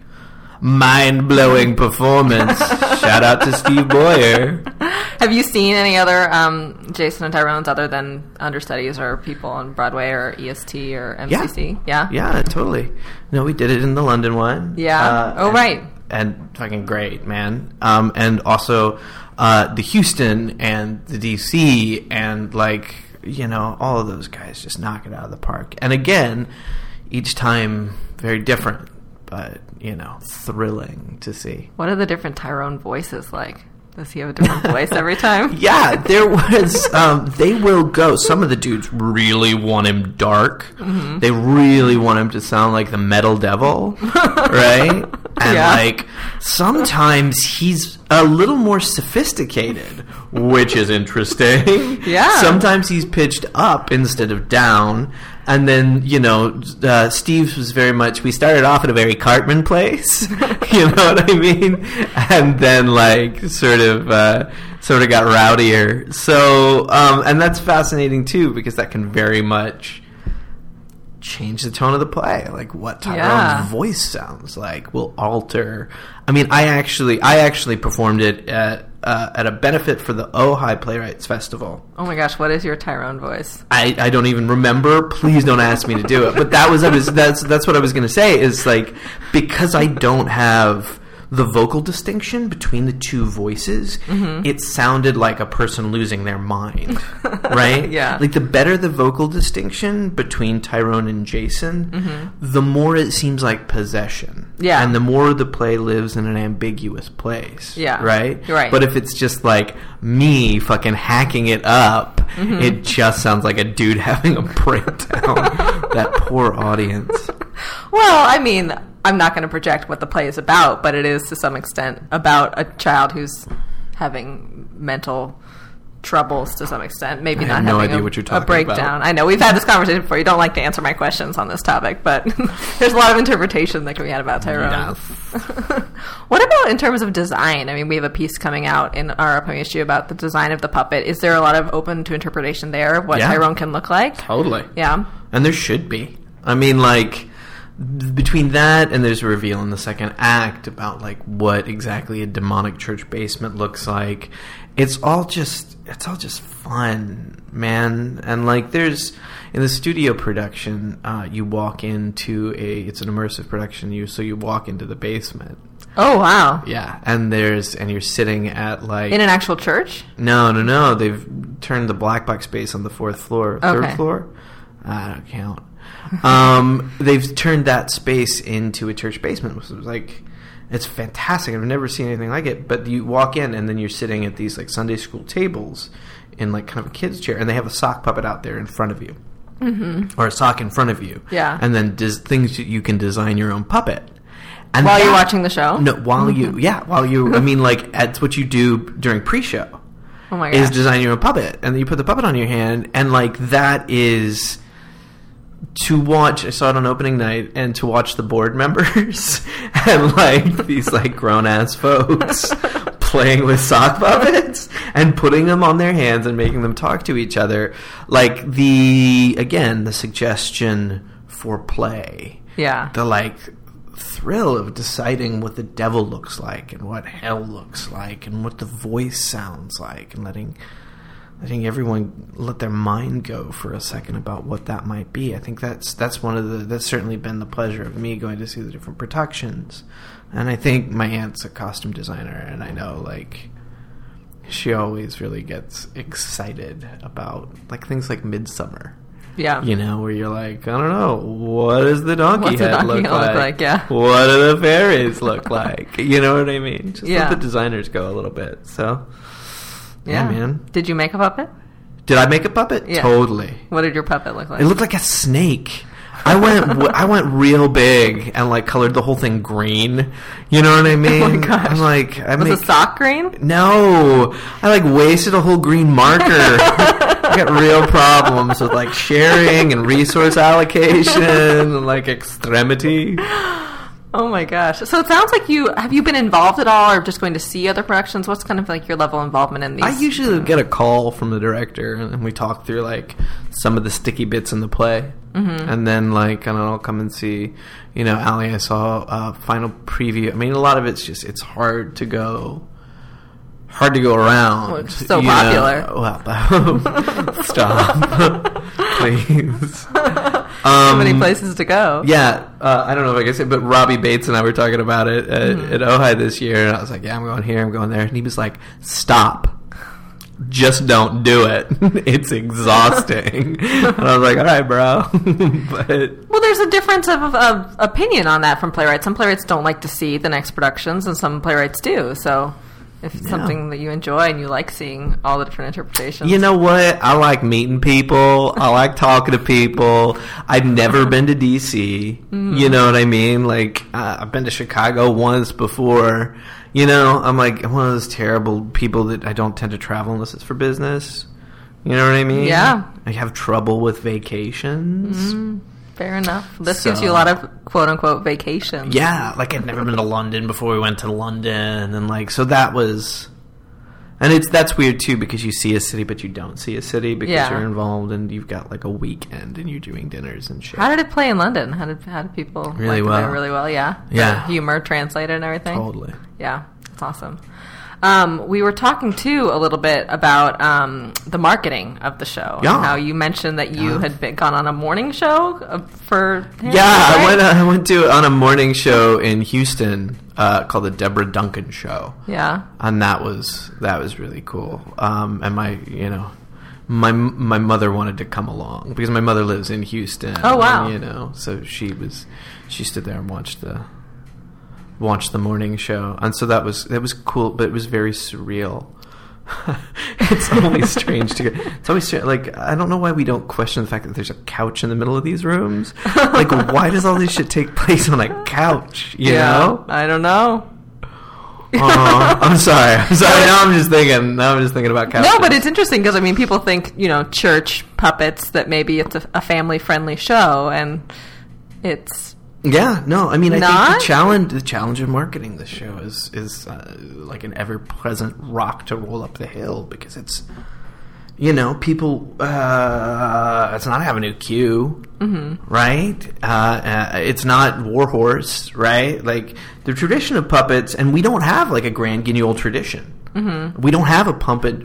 mind-blowing performance. Shout out to Steve Boyer. Have you seen any other Jason and Tyrone's other than understudies or people on Broadway or EST or MCC? Yeah, totally. No, we did it in the London one. Yeah. Right. And fucking great, man. And also the Houston and the DC and, like, you know, all of those guys just knock it out of the park. And again, each time very different, but, you know, thrilling to see. What are the different Tyrone voices like? Does he have a different voice every time? Yeah, there was, they will go, some of the dudes really want him dark. Mm-hmm. They really want him to sound like the Metal Devil, right? And, like, sometimes he's a little more sophisticated, which is interesting. Yeah. Sometimes he's pitched up instead of down. And then, you know, Steve's was very much, we started off at a very Cartman place, you know what I mean? And then, like, sort of got rowdier. So, and that's fascinating, too, because that can very much change the tone of the play. Like, what Tyrone's voice sounds like will alter. I mean, I actually performed it at a benefit for the Ojai Playwrights Festival. Oh my gosh, what is your Tyrone voice? I don't even remember. Please don't ask me to do it. But that's what I was going to say, is, like, because I don't have the vocal distinction between the two voices, mm-hmm. it sounded like a person losing their mind, right? Yeah. Like, the better the vocal distinction between Tyrone and Jason, mm-hmm. the more it seems like possession. Yeah. And the more the play lives in an ambiguous place. Yeah. Right? Right. But if it's just, like, me fucking hacking it up, mm-hmm. it just sounds like a dude having a breakdown. That poor audience. Well, I mean, I'm not going to project what the play is about, but it is to some extent about a child who's having mental troubles to some extent. Maybe not no having idea what you're talking a breakdown. about. I know we've had this conversation before. You don't like to answer my questions on this topic, but there's a lot of interpretation that can be had about Tyrone. Yeah. What about in terms of design? I mean, we have a piece coming out in our upcoming issue about the design of the puppet. Is there a lot of open to interpretation there of what Tyrone can look like? Totally. Yeah. And there should be. I mean, like, between that and there's a reveal in the second act about, like, what exactly a demonic church basement looks like. It's all just fun, man. And, like, there's, in the studio production, you walk into it's an immersive production, so you walk into the basement. Oh, wow. Yeah, and you're sitting at, like, in an actual church? No. They've turned the black box space on the third floor. I don't count. They've turned that space into a church basement, which was, like, it's fantastic. I've never seen anything like it. But you walk in, and then you're sitting at these, like, Sunday school tables in, like, kind of a kid's chair, and they have a sock puppet out there in front of you, mm-hmm. or a sock in front of you. Yeah, and then things you can design your own puppet. And while you're watching the show? No, while you. I mean, like, that's what you do during pre-show. Oh my gosh. Is design your own puppet, and then you put the puppet on your hand, and, like, that is. To watch, I saw it on opening night, and to watch the board members and, like, these, like, grown-ass folks playing with sock puppets and putting them on their hands and making them talk to each other. Like, the suggestion for play. Yeah. The, like, thrill of deciding what the devil looks like and what hell looks like and what the voice sounds like, and letting everyone let their mind go for a second about what that might be. I think that's certainly been the pleasure of me going to see the different productions. And I think my aunt's a costume designer, and I know, like, she always really gets excited about, like, things like Midsummer. Yeah. You know, where you're like, I don't know, what does the donkey head look like? Yeah. What do the fairies look like? You know what I mean? Just let the designers go a little bit. So Yeah, man. Did you make a puppet? Did I make a puppet? Yeah. Totally. What did your puppet look like? It looked like a snake. I went real big and like colored the whole thing green. You know what I mean? Oh my gosh. I'm like, Was the sock green? No, I like wasted a whole green marker. I got real problems with like sharing and resource allocation and like extremity. Oh my gosh. So it sounds like have you been involved at all or just going to see other productions? What's kind of like your level of involvement in these? I usually get a call from the director and we talk through like some of the sticky bits in the play. Mm-hmm. And then like, and I'll come and see, you know, Allie, I saw a final preview. I mean, a lot of it's just, it's hard to go around. Well, it's so popular. Well, stop. Please. So many places to go. Yeah, I don't know if I can say, but Robbie Bates and I were talking about it at Ojai this year, and I was like, yeah, I'm going here, I'm going there. And he was like, stop. Just don't do it. It's exhausting. And I was like, all right, bro. Well, there's a difference of opinion on that from playwrights. Some playwrights don't like to see the next productions, and some playwrights do. So if it's something that you enjoy and you like seeing all the different interpretations. You know what? I like meeting people. I like talking to people. I've never been to D.C. Mm-hmm. You know what I mean? Like, I've been to Chicago once before. You know, I'm like one of those terrible people that I don't tend to travel unless it's for business. You know what I mean? Yeah. I have trouble with vacations. Mm-hmm. Fair enough. This gives you a lot of quote-unquote vacations. Yeah, like I'd never been to London before we went to London, and like, so that was... And that's weird, too, because you see a city, but you don't see a city because you're involved, and you've got like a weekend, and you're doing dinners and shit. How did it play in London? How did people really like well? It really well, yeah? Yeah. The humor translated and everything? Totally. Yeah, that's awesome. We were talking, too, a little bit about the marketing of the show. Yeah. How you mentioned that you had gone on a morning show for him, Yeah, right? I went on a morning show in Houston called the Deborah Duncan Show. Yeah. And that was really cool. And my mother wanted to come along because my mother lives in Houston. Oh, wow. And, so she stood there and watched the morning show, and so that was cool, but it was very surreal. It's always strange to get. It's always strange, like, I don't know why we don't question the fact that there's a couch in the middle of these rooms. Like, why does all this shit take place on a couch? You know? I don't know. I'm sorry. Now I'm just thinking about couches. No, but it's interesting because, I mean, people think, church puppets, that maybe it's a family-friendly show, and it's... Yeah, no, I mean, I think the challenge of marketing this show is like an ever-present rock to roll up the hill, because it's, people, it's not Avenue Q, right? It's not Warhorse, right? Like, the tradition of puppets, and we don't have like a Grand Guignol tradition. Mm-hmm. We don't have a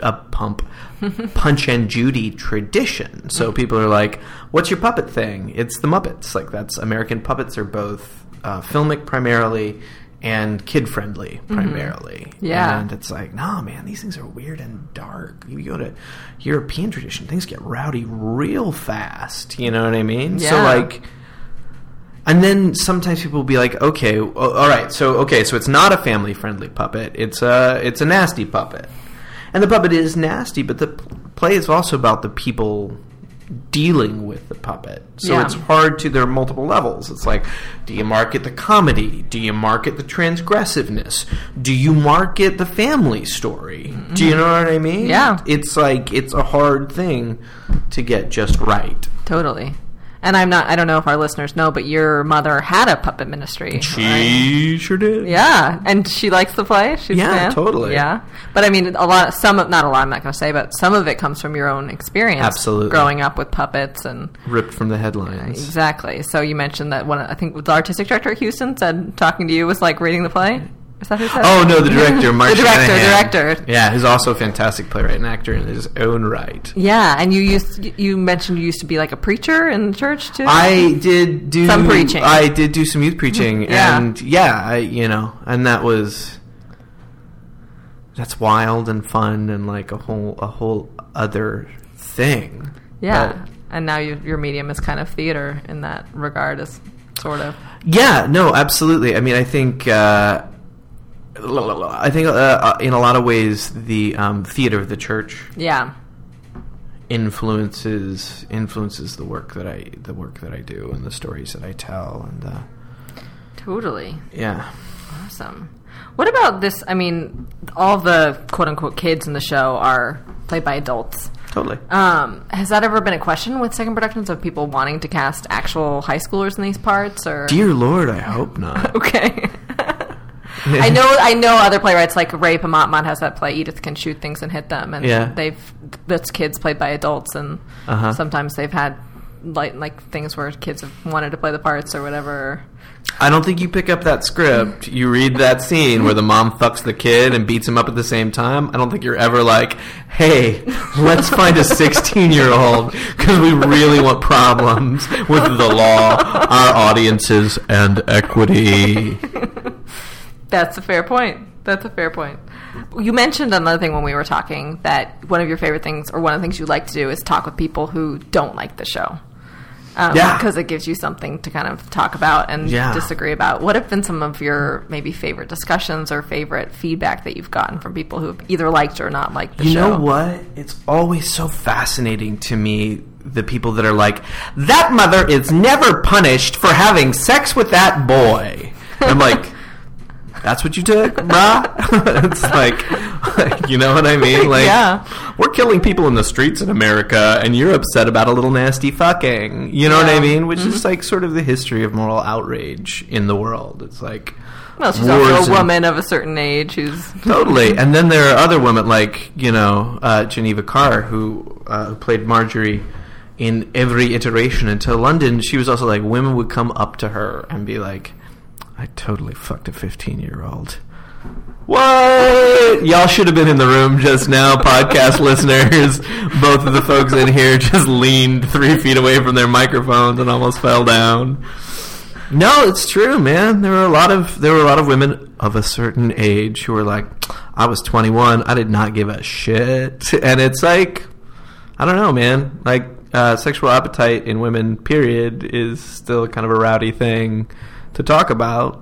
Punch and Judy tradition. So people are like, what's your puppet thing? It's the Muppets. Like, that's American puppets are both filmic primarily and kid-friendly primarily. Yeah. And it's like, no, man, these things are weird and dark. You go to European tradition, things get rowdy real fast. You know what I mean? Yeah. So, like... And then sometimes people will be like, okay, all right, so it's not a family-friendly puppet. It's a nasty puppet. And the puppet is nasty, but the play is also about the people dealing with the puppet. So it's hard there are multiple levels. It's like, do you market the comedy? Do you market the transgressiveness? Do you market the family story? Mm-hmm. Do you know what I mean? Yeah. It's like, it's a hard thing to get just right. Totally. And I don't know if our listeners know, but your mother had a puppet ministry. She sure did. Yeah. And she likes the play? She's a fan? Totally. Yeah. But I mean, not a lot, I'm not going to say, but some of it comes from your own experience. Absolutely. Growing up with puppets and... Ripped from the headlines. Exactly. So you mentioned that I think the artistic director at Houston said talking to you was like reading the play? Is that who said Oh, no, the director, Mark Shanahan. director. Yeah, who's also a fantastic playwright and actor in his own right. Yeah, and you mentioned you used to be like a preacher in church, too? I did do... Some preaching. I did do some youth preaching, and and that's wild and fun and like a whole other thing. Yeah, and now your medium is kind of theater in that regard, is sort of... Yeah, no, absolutely. I mean, I think... I think in a lot of ways the theater of the church influences the work that I do and the stories that I tell, and totally. Yeah. Awesome. What about this? I mean, all the quote-unquote kids in the show are played by adults. Totally. Has that ever been a question with second productions of people wanting to cast actual high schoolers in these parts? Or dear Lord, I hope not. Okay. I know other playwrights like Ray Pamatmat has that play Edith Can Shoot Things and Hit Them, and that's kids played by adults, and sometimes they've had like things where kids have wanted to play the parts or whatever. I don't think you pick up that script. You read that scene where the mom fucks the kid and beats him up at the same time. I don't think you're ever like, hey, let's find a 16-year-old because we really want problems with the law, our audiences, and equity. That's a fair point. You mentioned another thing when we were talking, that one of your favorite things, or one of the things you like to do, is talk with people who don't like the show. Because it gives you something to kind of talk about and disagree about. What have been some of your maybe favorite discussions or favorite feedback that you've gotten from people who've either liked or not liked the show? You know what? It's always so fascinating to me, the people that are like, that mother is never punished for having sex with that boy. And I'm like, that's what you took, brah? It's like, you know what I mean? Like, we're killing people in the streets in America, and you're upset about a little nasty fucking. You know what I mean? Which is like sort of the history of moral outrage in the world. It's like, well, she's also a woman of a certain age who's totally. And then there are other women like, Geneva Carr, who played Marjorie in every iteration until London. She was also like, women would come up to her and be like, I totally fucked a 15-year-old. What? Y'all should have been in the room just now, podcast listeners. Both of the folks in here just leaned 3 feet away from their microphones and almost fell down. No, it's true, man. There were a lot of women of a certain age who were like, I was 21, I did not give a shit. And it's like, I don't know, man. Like, sexual appetite in women, period, is still kind of a rowdy thing to talk about,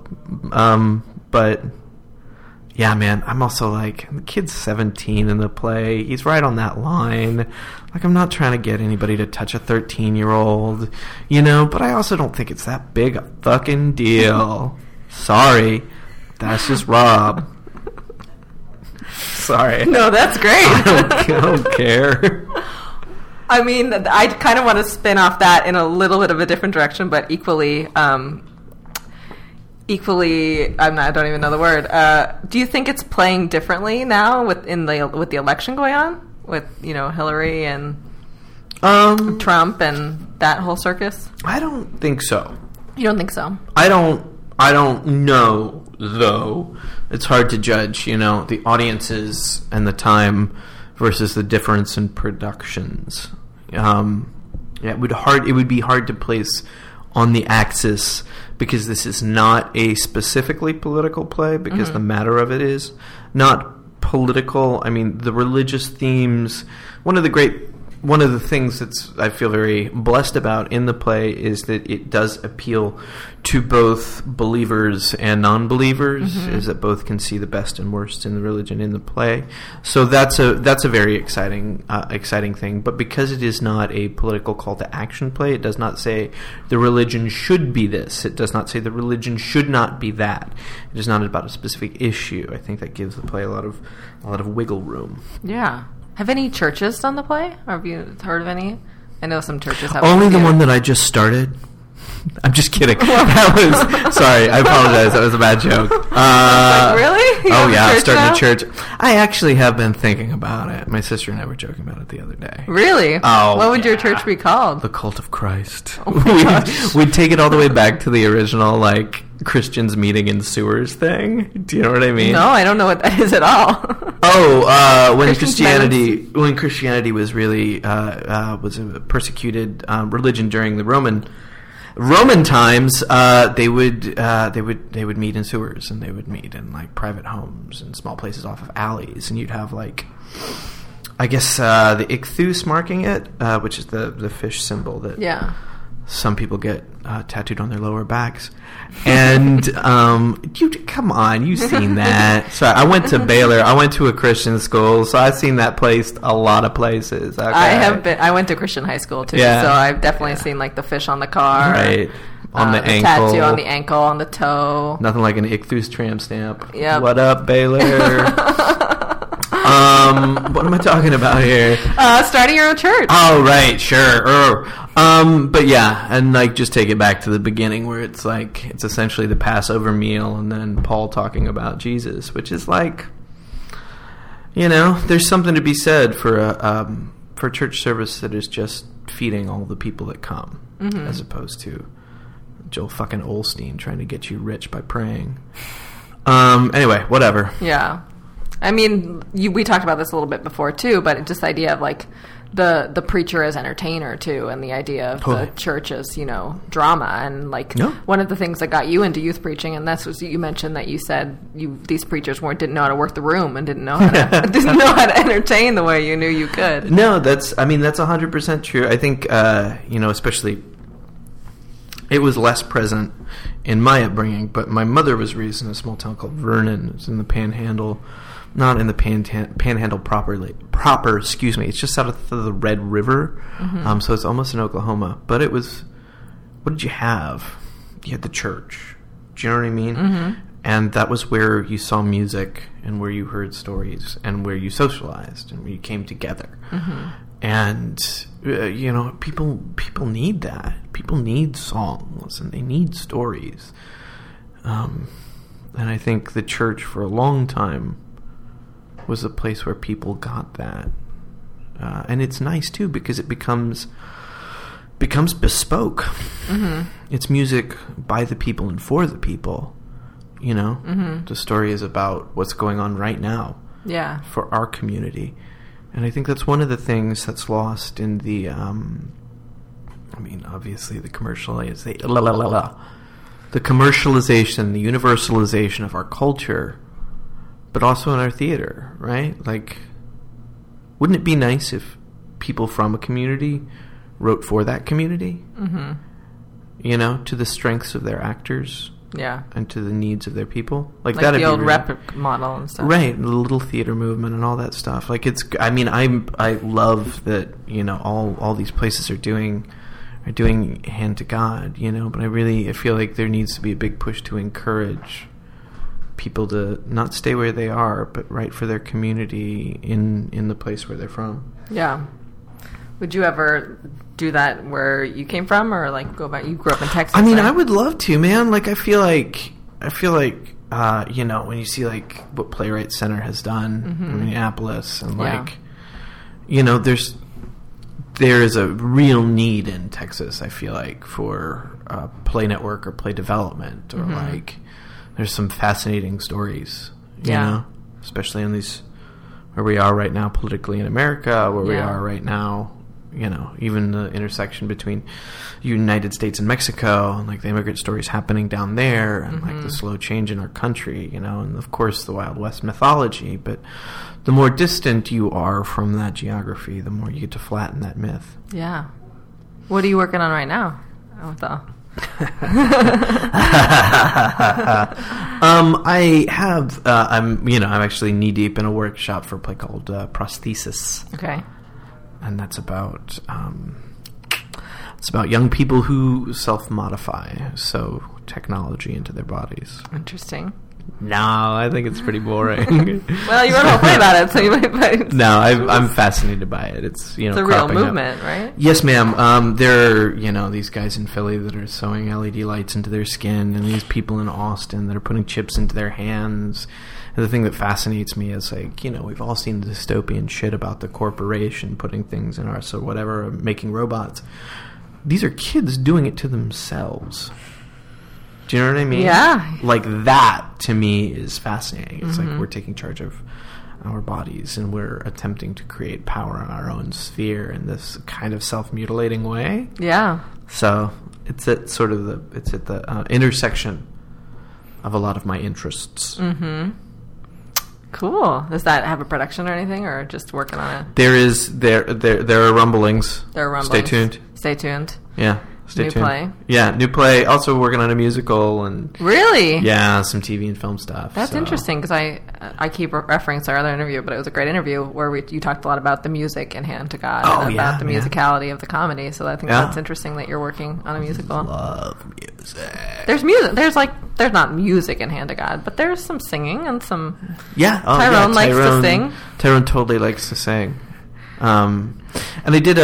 but yeah, man, I'm also like, the kid's 17 in the play. He's right on that line. Like, I'm not trying to get anybody to touch a 13-year-old, but I also don't think it's that big a fucking deal. Sorry. That's just Rob. Sorry. No, that's great. I don't care. I mean, I kind of want to spin off that in a little bit of a different direction, but equally, I don't even know the word. Do you think it's playing differently now with the election going on with Hillary and Trump and that whole circus? I don't think so. You don't think so? I don't know, though. It's hard to judge, the audiences and the time versus the difference in productions. It would be hard to place on the axis, because this is not a specifically political play, because the matter of it is not political. I mean, the religious themes, one of the things that's I feel very blessed about in the play is that it does appeal to both believers and non-believers, is that both can see the best and worst in the religion in the play. So that's a very exciting thing. But because it is not a political call to action play, it does not say the religion should be this. It does not say the religion should not be that. It is not about a specific issue. I think that gives the play a lot of wiggle room. Yeah. Have any churches done the play? Or have you heard of any? I know some churches have. Only the one that I just started. I'm just kidding. Sorry, I apologize. That was a bad joke. Really? I'm starting a church. I actually have been thinking about it. My sister and I were joking about it the other day. Really? Oh, what would your church be called? The Cult of Christ. Oh we'd take it all the way back to the original, like, Christians meeting in sewers thing. Do you know what I mean? No, I don't know what that is at all. When Christianity was really was a persecuted religion during the Roman times, they would meet in sewers, and they would meet in like private homes and small places off of alleys, and you'd have like, I guess the ichthus marking it, which is the fish symbol that Some people get tattooed on their lower backs. And come on, you've seen that. So I went to Baylor. I went to a Christian school, so I've seen that placed a lot of places. Okay? I went to Christian high school too, so I've definitely seen like the fish on the car, right? On the ankle, tattoo on the ankle, on the toe. Nothing like an Ichthus tram stamp. Yep. What up, Baylor? What am I talking about here? Starting your own church. Oh, right, sure. But yeah, and like just take it back to the beginning where it's like it's essentially the Passover meal and then Paul talking about Jesus, which is like, there's something to be said for a church service that is just feeding all the people that come, as opposed to Joel fucking Osteen trying to get you rich by praying. Anyway, whatever. Yeah. I mean, we talked about this a little bit before too, but just the idea of like the preacher as entertainer too, and the idea of the church as drama, and like one of the things that got you into youth preaching, and that's what you mentioned, that you said these preachers didn't know how to work the room and didn't know how to entertain the way you knew you could. No, that's 100% true. I think especially it was less present in my upbringing, but my mother was raised in a small town called Vernon. It's in the Panhandle. Not in the Panhandle proper, excuse me. It's just out of the Red River, so it's almost in Oklahoma. But it was, what did you have? You had the church. Do you know what I mean? Mm-hmm. And that was where you saw music and where you heard stories and where you socialized and where you came together. Mm-hmm. And, people need that. People need songs and they need stories. And I think the church for a long time was a place where people got that. And it's nice too because it becomes bespoke. Mm-hmm. It's music by the people and for the people. The story is about what's going on right now. Yeah. For our community. And I think that's one of the things that's lost in the obviously the commercialization, the universalization of our culture, but also in our theater, right? Like, wouldn't it be nice if people from a community wrote for that community? Mm-hmm. To the strengths of their actors. Yeah. And to the needs of their people. Like the old rep model and stuff. Right. The little theater movement and all that stuff. Like I love that, all these places are doing hand to God, but I feel like there needs to be a big push to encourage people to not stay where they are, but write for their community in the place where they're from. Yeah. Would you ever do that where you came from, or like go back? You grew up in Texas. I would love to, man. Like I feel like when you see like what Playwright Center has done in Minneapolis, and there is a real need in Texas. I feel like for play network or play development, or like there's some fascinating stories. You know, especially in these where we are right now politically in America, where we are right now. Even the intersection between United States and Mexico, and like the immigrant stories happening down there, and like the slow change in our country, and of course the Wild West mythology. But the more distant you are from that geography, the more you get to flatten that myth. Yeah. What are you working on right now? I'm actually knee deep in a workshop for a play called Prosthesis. Okay. And that's about young people who self-modify, so technology into their bodies. Interesting. No, I think it's pretty boring. Well, you wrote a whole play about it, so you might. No, I'm fascinated by it. It's it's a real movement, right? Yes, ma'am. There are these guys in Philly that are sewing LED lights into their skin, and these people in Austin that are putting chips into their hands. And the thing that fascinates me is we've all seen the dystopian shit about the corporation putting things in us or whatever, making robots. These are kids doing it to themselves. Do you know what I mean? Yeah. Like that to me is fascinating. It's like we're taking charge of our bodies and we're attempting to create power in our own sphere in this kind of self-mutilating way. Yeah. So it's at the intersection of a lot of my interests. Mm-hmm. Cool. Does that have a production or anything, or just working on it? There are rumblings. There are rumblings. Stay tuned. Stay tuned. Yeah. Stay tuned. Play. Yeah, new play. Also working on a musical and really, yeah, some TV and film stuff. That's interesting because I keep referring to our other interview, but it was a great interview where you talked a lot about the music in Hand to God and about the musicality of the comedy. So I think that's interesting that you're working on a musical. Love music. There's music. There's not music in Hand to God, but there's some singing and some. Yeah, Tyrone likes to sing. Tyrone totally likes to sing. And they did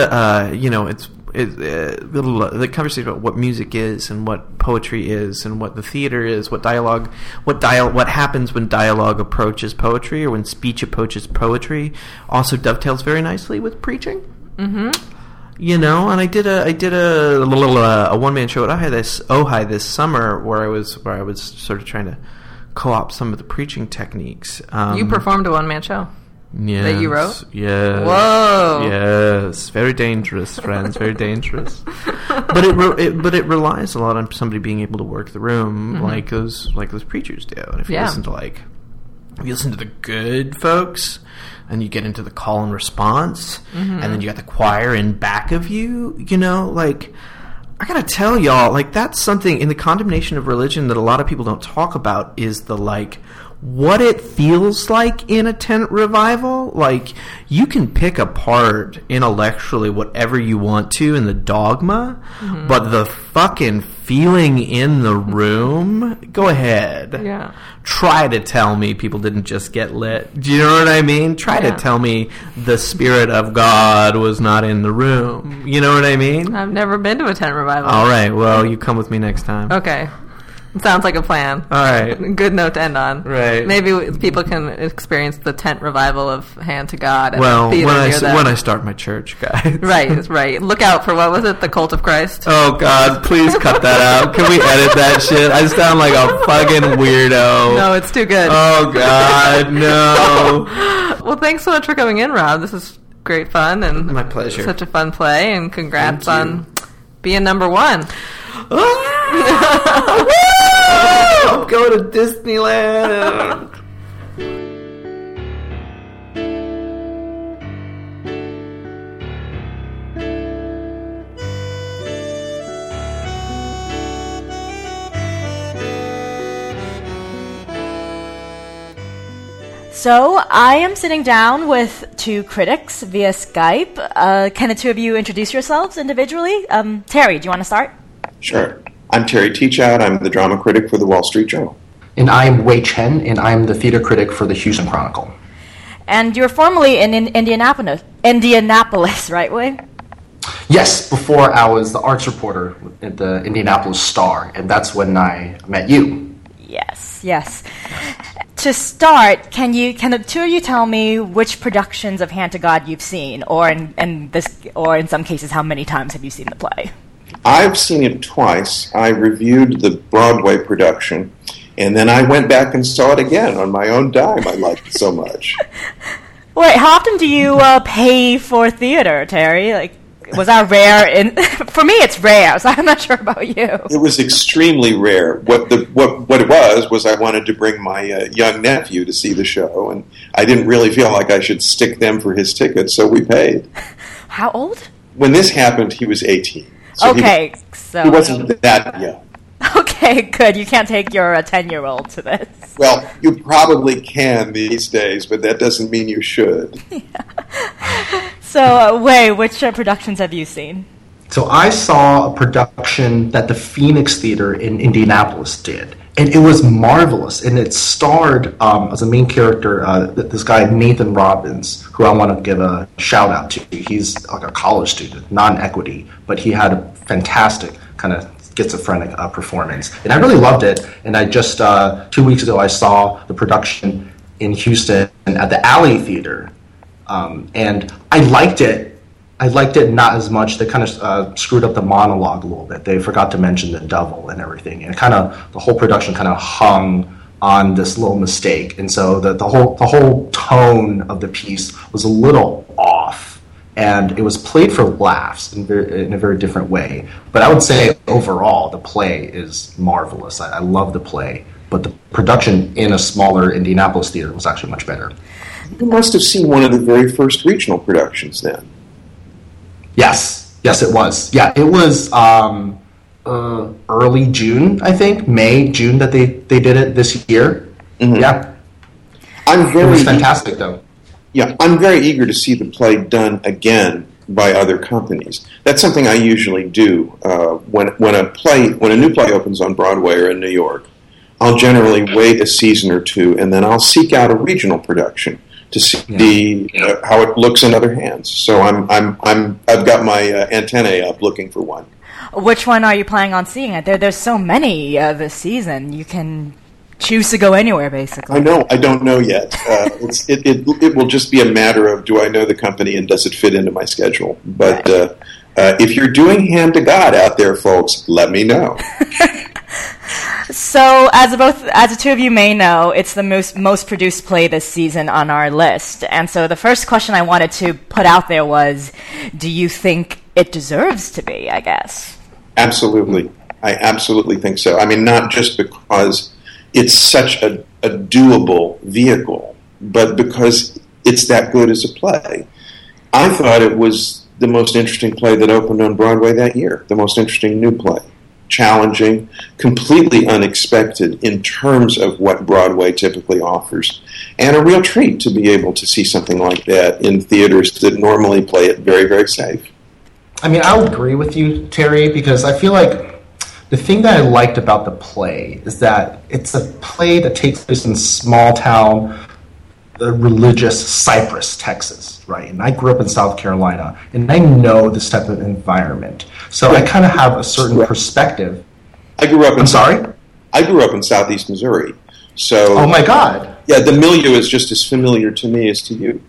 the conversation about what music is and what poetry is and what the theater is, what happens when dialogue approaches poetry or when speech approaches poetry, also dovetails very nicely with preaching. Mm-hmm. And I did a one-man show at Ojai this summer where I was sort of trying to co-opt some of the preaching techniques. You performed a one-man show. Yes, that you wrote? Yes. Whoa. Yes. Very dangerous, friends. Very dangerous. But it relies a lot on somebody being able to work the room like those preachers do. And if you listen to the good folks, and you get into the call and response, and then you got the choir in back of you, I gotta tell y'all, that's something in the condemnation of religion that a lot of people don't talk about is the what it feels like in a tent revival. You can pick apart intellectually whatever you want to in the dogma, but the fucking feeling in the room, go ahead. Yeah. Try to tell me people didn't just get lit. Do you know what I mean? Try to tell me the Spirit of God was not in the room. You know what I mean? I've never been to a tent revival. All right, well, you come with me next time. Okay. Sounds like a plan. All right. Good note to end on. Right. Maybe people can experience the tent revival of Hand to God. When I start my church, guys. Right. Look out for, what was it, the Cult of Christ? Oh, God, please cut that out. Can we edit that shit? I sound like a fucking weirdo. No, it's too good. Oh, God, no. Well, thanks so much for coming in, Rob. This is great fun. And my pleasure. Such a fun play, and congrats on being number one. I'm going to Disneyland. So I am sitting down with two critics via Skype. Can the two of you introduce yourselves individually? Terry, do you want to start? Sure. I'm Terry Teachout. I'm the drama critic for the Wall Street Journal. And I'm Wei Chen, and I'm the theater critic for the Houston Chronicle. And you were formerly in Indianapolis, right, Wei? Yes, before I was the arts reporter at the Indianapolis Star, and that's when I met you. Yes. To start, can the two of you tell me which productions of Hand to God you've seen, or in some cases, how many times have you seen the play? I've seen it twice. I reviewed the Broadway production, and then I went back and saw it again on my own dime. I liked it so much. Wait, how often do you pay for theater, Terry? Was that rare? For me, it's rare, so I'm not sure about you. It was extremely rare. What it was I wanted to bring my young nephew to see the show, and I didn't really feel like I should stick them for his ticket, so we paid. How old? When this happened, he was 18. So he wasn't that young. Okay, good. You can't take your 10-year-old to this. Well, you probably can these days, but that doesn't mean you should. Yeah. So, Wei, which productions have you seen? So I saw a production that the Phoenix Theater in Indianapolis did, and it was marvelous. And it starred as a main character this guy Nathan Robbins, who I want to give a shout out to. He's like a college student, non-equity, but he had a fantastic kind of schizophrenic performance, and I really loved it. And I just 2 weeks ago I saw the production in Houston at the Alley Theater, and I liked it. I liked it not as much. They kind of screwed up the monologue a little bit. They forgot to mention the devil and everything, and the whole production kind of hung on this little mistake. And so the whole tone of the piece was a little off, and it was played for laughs in a very different way. But I would say overall the play is marvelous. I love the play, but the production in a smaller Indianapolis theater was actually much better. You must have seen one of the very first regional productions then. Yes. Yes, it was. Yeah, it was early June, I think, June that they did it this year. Mm-hmm. Yeah. It was fantastic, though. Yeah, I'm very eager to see the play done again by other companies. That's something I usually do when a new play opens on Broadway or in New York. I'll generally wait a season or two, and then I'll seek out a regional production to see how it looks in other hands. So I've got my antennae up looking for one. Which one are you planning on seeing? There's so many this season. You can choose to go anywhere, basically. I know. I don't know yet. It will just be a matter of, do I know the company and does it fit into my schedule? But if you're doing Hand to God out there, folks, let me know. So, as the two of you may know, it's the most produced play this season on our list. And so the first question I wanted to put out there was, do you think it deserves to be, I guess? Absolutely. I absolutely think so. I mean, not just because it's such a doable vehicle, but because it's that good as a play. I thought it was the most interesting play that opened on Broadway that year, the most interesting new play. Challenging, completely unexpected in terms of what Broadway typically offers, and a real treat to be able to see something like that in theaters that normally play it very, very safe. I mean, I would agree with you, Terry, because I feel like the thing that I liked about the play is that it's a play that takes place in small town, religious Cypress, Texas, right? And I grew up in South Carolina, and I know this type of environment. So I kind of have a certain perspective. I grew up in Southeast Missouri. So, oh my God. Yeah, the milieu is just as familiar to me as to you.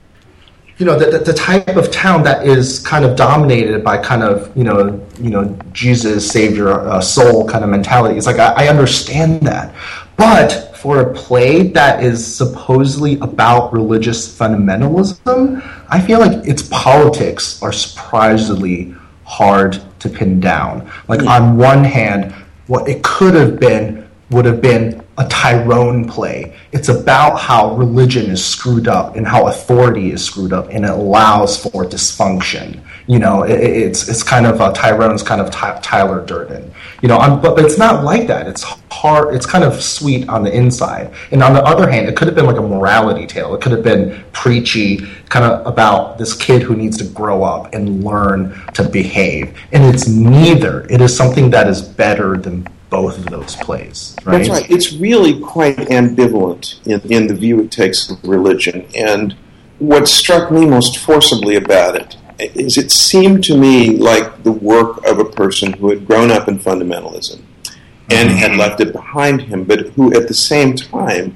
You know, the type of town that is kind of dominated by kind of, you know, Jesus, Savior, soul kind of mentality. It's like, I understand that. But for a play that is supposedly about religious fundamentalism, I feel like its politics are surprisingly hard to pin down. Like, on one hand, what it could have been would have been a Tyrone play. It's about how religion is screwed up and how authority is screwed up, and it allows for dysfunction. You know, it's kind of Tyrone's kind of Tyler Durden. You know, but it's not like that. It's hard. It's kind of sweet on the inside. And on the other hand, it could have been like a morality tale. It could have been preachy, kind of about this kid who needs to grow up and learn to behave. And it's neither. It is something that is better than both of those plays, right? That's right. It's really quite ambivalent in the view it takes of religion. And what struck me most forcibly about it is it seemed to me like the work of a person who had grown up in fundamentalism and had left it behind him, but who at the same time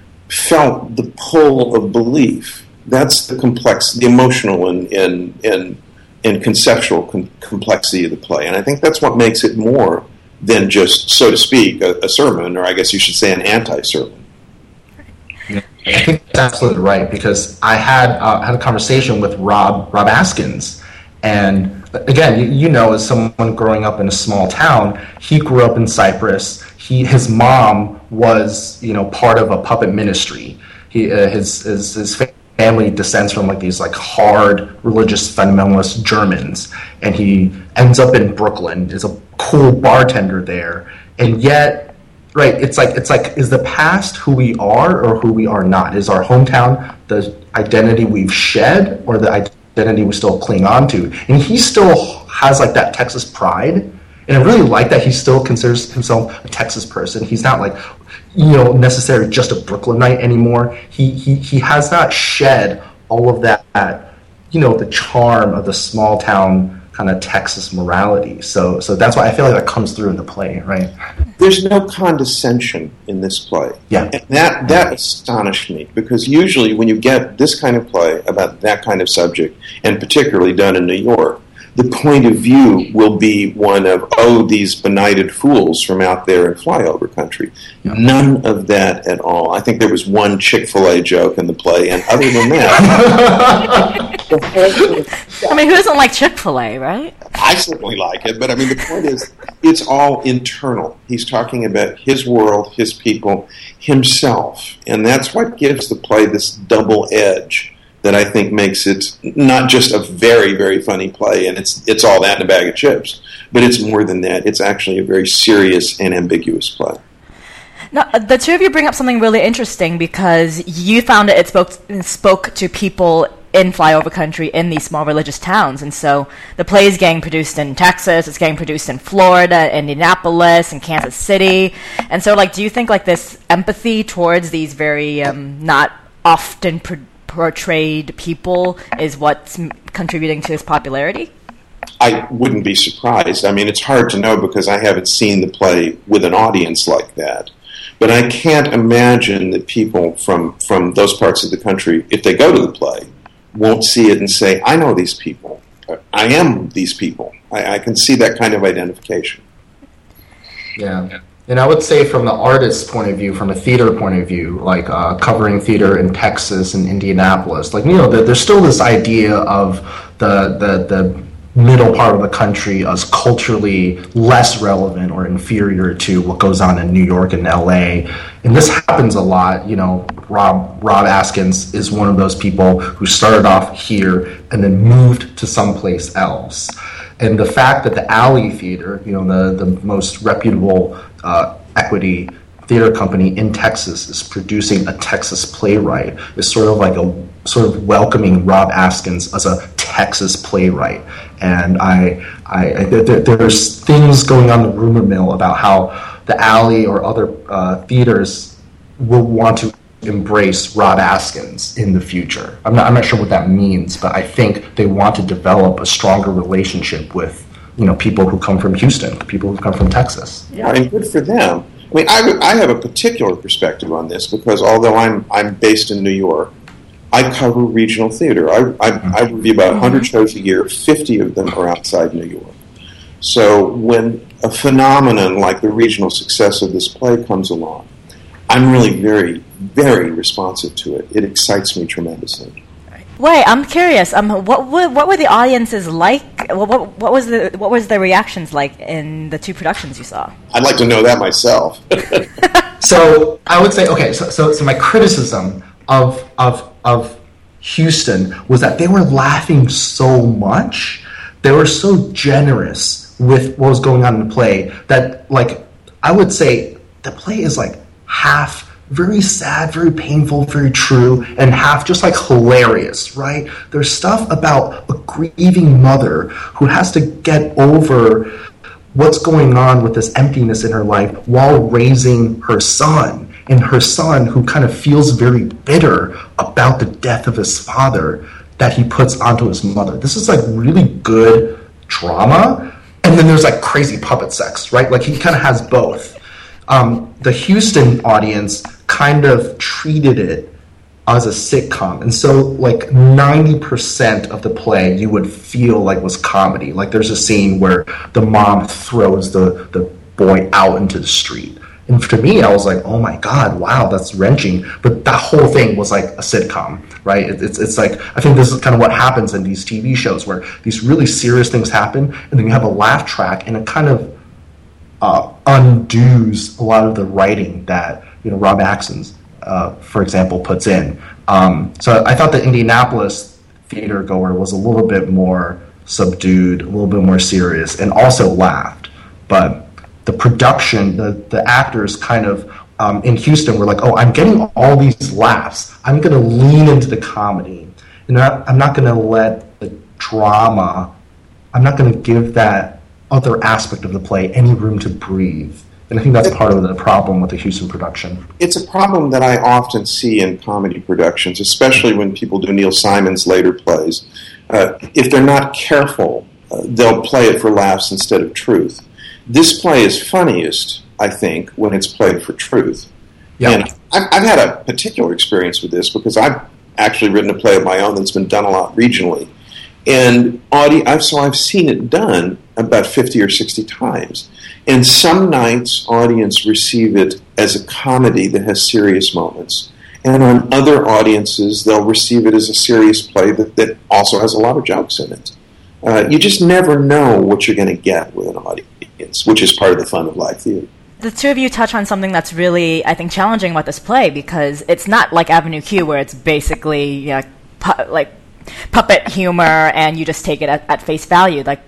felt the pull of belief. That's the emotional and conceptual complexity of the play. And I think that's what makes it more than just, so to speak, a sermon, or I guess you should say an anti-sermon. Yeah, I think that's absolutely right, because I had a conversation with Rob Askins, and again, you know, as someone growing up in a small town, he grew up in Cyprus. His mom was, you know, part of a puppet ministry. His family descends from like these like hard religious fundamentalist Germans, and he ends up in Brooklyn, is a cool bartender there, and yet, right, it's like is the past who we are or who we are not? Is our hometown the identity we've shed or the identity we still cling on to? And he still has like that Texas pride, and I really like that he still considers himself a Texas person. He's not like, you know, necessarily just a Brooklynite anymore. He has not shed all of that, you know, the charm of the small town kind of Texas morality. So that's why I feel like that comes through in the play, right? There's no condescension in this play. Yeah. And that astonished me, because usually when you get this kind of play about that kind of subject, and particularly done in New York, the point of view will be one of, oh, these benighted fools from out there in flyover country. Yeah. None of that at all. I think there was one Chick-fil-A joke in the play, and other than that... I mean, who doesn't like Chick-fil-A, right? I certainly like it, but I mean, the point is, it's all internal. He's talking about his world, his people, himself, and that's what gives the play this double edge that I think makes it not just a very, very funny play, and it's all that in a bag of chips, but it's more than that. It's actually a very serious and ambiguous play. Now, the two of you bring up something really interesting because you found it spoke to people in flyover country in these small religious towns. And so the play is getting produced in Texas, it's getting produced in Florida, Indianapolis, and Kansas City. And so, do you think, this empathy towards these very not often portrayed people is what's contributing to its popularity? I wouldn't be surprised. I mean, it's hard to know because I haven't seen the play with an audience like that. But I can't imagine that people from those parts of the country, if they go to the play, won't see it and say, I know these people. I am these people. I can see that kind of identification. Yeah. And I would say from the artist's point of view, from a theater point of view, covering theater in Texas and Indianapolis, there's still this idea of the middle part of the country as culturally less relevant or inferior to what goes on in New York and LA. And this happens a lot. Rob Askins is one of those people who started off here and then moved to someplace else. And the fact that the Alley Theater, the most reputable equity theater company in Texas, is producing a Texas playwright is sort of welcoming Rob Askins as a Texas playwright. And there's things going on in the rumor mill about how the Alley or other theaters will want to embrace Rob Askins in the future. I'm not sure what that means, but I think they want to develop a stronger relationship with people who come from Houston, people who come from Texas. Yeah, and good for them. I mean, I have a particular perspective on this because although I'm based in New York, I cover regional theater. I review about 100 shows a year. 50 of them are outside New York. So when a phenomenon like the regional success of this play comes along, I'm really very, very responsive to it. It excites me tremendously. Wait, I'm curious. What were the audiences like? What was the reactions like in the two productions you saw? I'd like to know that myself. So I would say, okay. So my criticism of Houston was that they were laughing so much. They were so generous with what was going on in the play that, I would say the play is half very sad, very painful, very true, and half just hilarious, right? There's stuff about a grieving mother who has to get over what's going on with this emptiness in her life while raising her son. And her son, who kind of feels very bitter about the death of his father that he puts onto his mother. This is really good drama. And then there's crazy puppet sex, right? He kind of has both. The Houston audience kind of treated it as a sitcom. And so 90% of the play you would feel was comedy. There's a scene where the mom throws the boy out into the street. And to me, I was like, oh my God, wow, that's wrenching. But that whole thing was a sitcom, right? It's I think this is kind of what happens in these TV shows where these really serious things happen and then you have a laugh track and it kind of undoes a lot of the writing that Rob Askins, for example, puts in. So I thought the Indianapolis theater goer was a little bit more subdued, a little bit more serious, and also laughed. But the production, the actors kind of in Houston were oh, I'm getting all these laughs. I'm going to lean into the comedy. And I'm not going to let the drama, I'm not going to give that other aspect of the play any room to breathe. And I think that's part of the problem with the Houston production. It's a problem that I often see in comedy productions, especially when people do Neil Simon's later plays. If they're not careful, they'll play it for laughs instead of truth. This play is funniest, I think, when it's played for truth. Yeah. And I've had a particular experience with this because I've actually written a play of my own that's been done a lot regionally. And I've seen it done about 50 or 60 times. And some nights, audience receive it as a comedy that has serious moments. And on other audiences, they'll receive it as a serious play that also has a lot of jokes in it. You just never know what you're going to get with an audience, which is part of the fun of live theater. The two of you touch on something that's really, I think, challenging about this play because it's not like Avenue Q where it's basically puppet humor, and you just take it at face value. Like,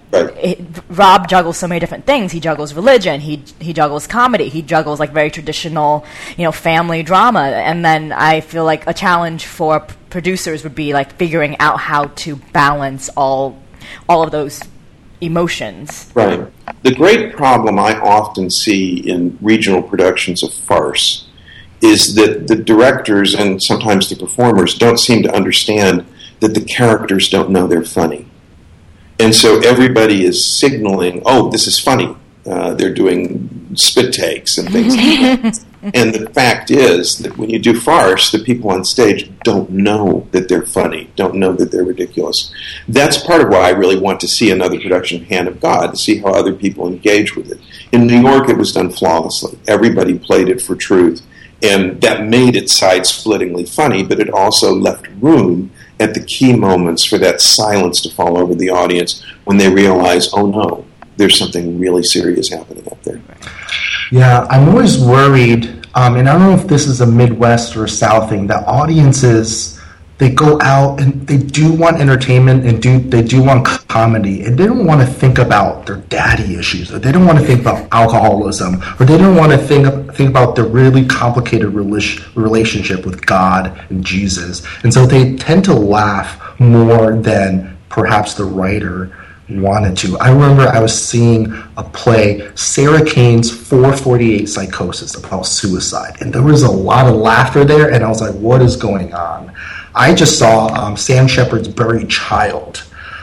Rob juggles so many different things. He juggles religion. He juggles comedy. He juggles like very traditional, family drama. And then I feel like a challenge for producers would be like figuring out how to balance all of those emotions. Right. The great problem I often see in regional productions of farce is that the directors and sometimes the performers don't seem to understand that the characters don't know they're funny. And so everybody is signaling, oh, this is funny. They're doing spit takes and things like that. And the fact is that when you do farce, the people on stage don't know that they're funny, don't know that they're ridiculous. That's part of why I really want to see another production of Hand of God, to see how other people engage with it. In New York, it was done flawlessly. Everybody played it for truth. And that made it side-splittingly funny, but it also left room at the key moments for that silence to fall over the audience when they realize, oh no, there's something really serious happening up there. Yeah, I'm always worried, and I don't know if this is a Midwest or a South thing, that audiences, they go out and they do want entertainment and they do want comedy, and they don't want to think about their daddy issues, or they don't want to think about alcoholism, or they don't want to think about their really complicated relationship with God and Jesus. And so they tend to laugh more than perhaps the writer wanted to. I remember I was seeing a play, Sarah Kane's 448 Psychosis, about suicide, and there was a lot of laughter there, and I was like, what is going on? I just saw Sam Shepard's Buried Child,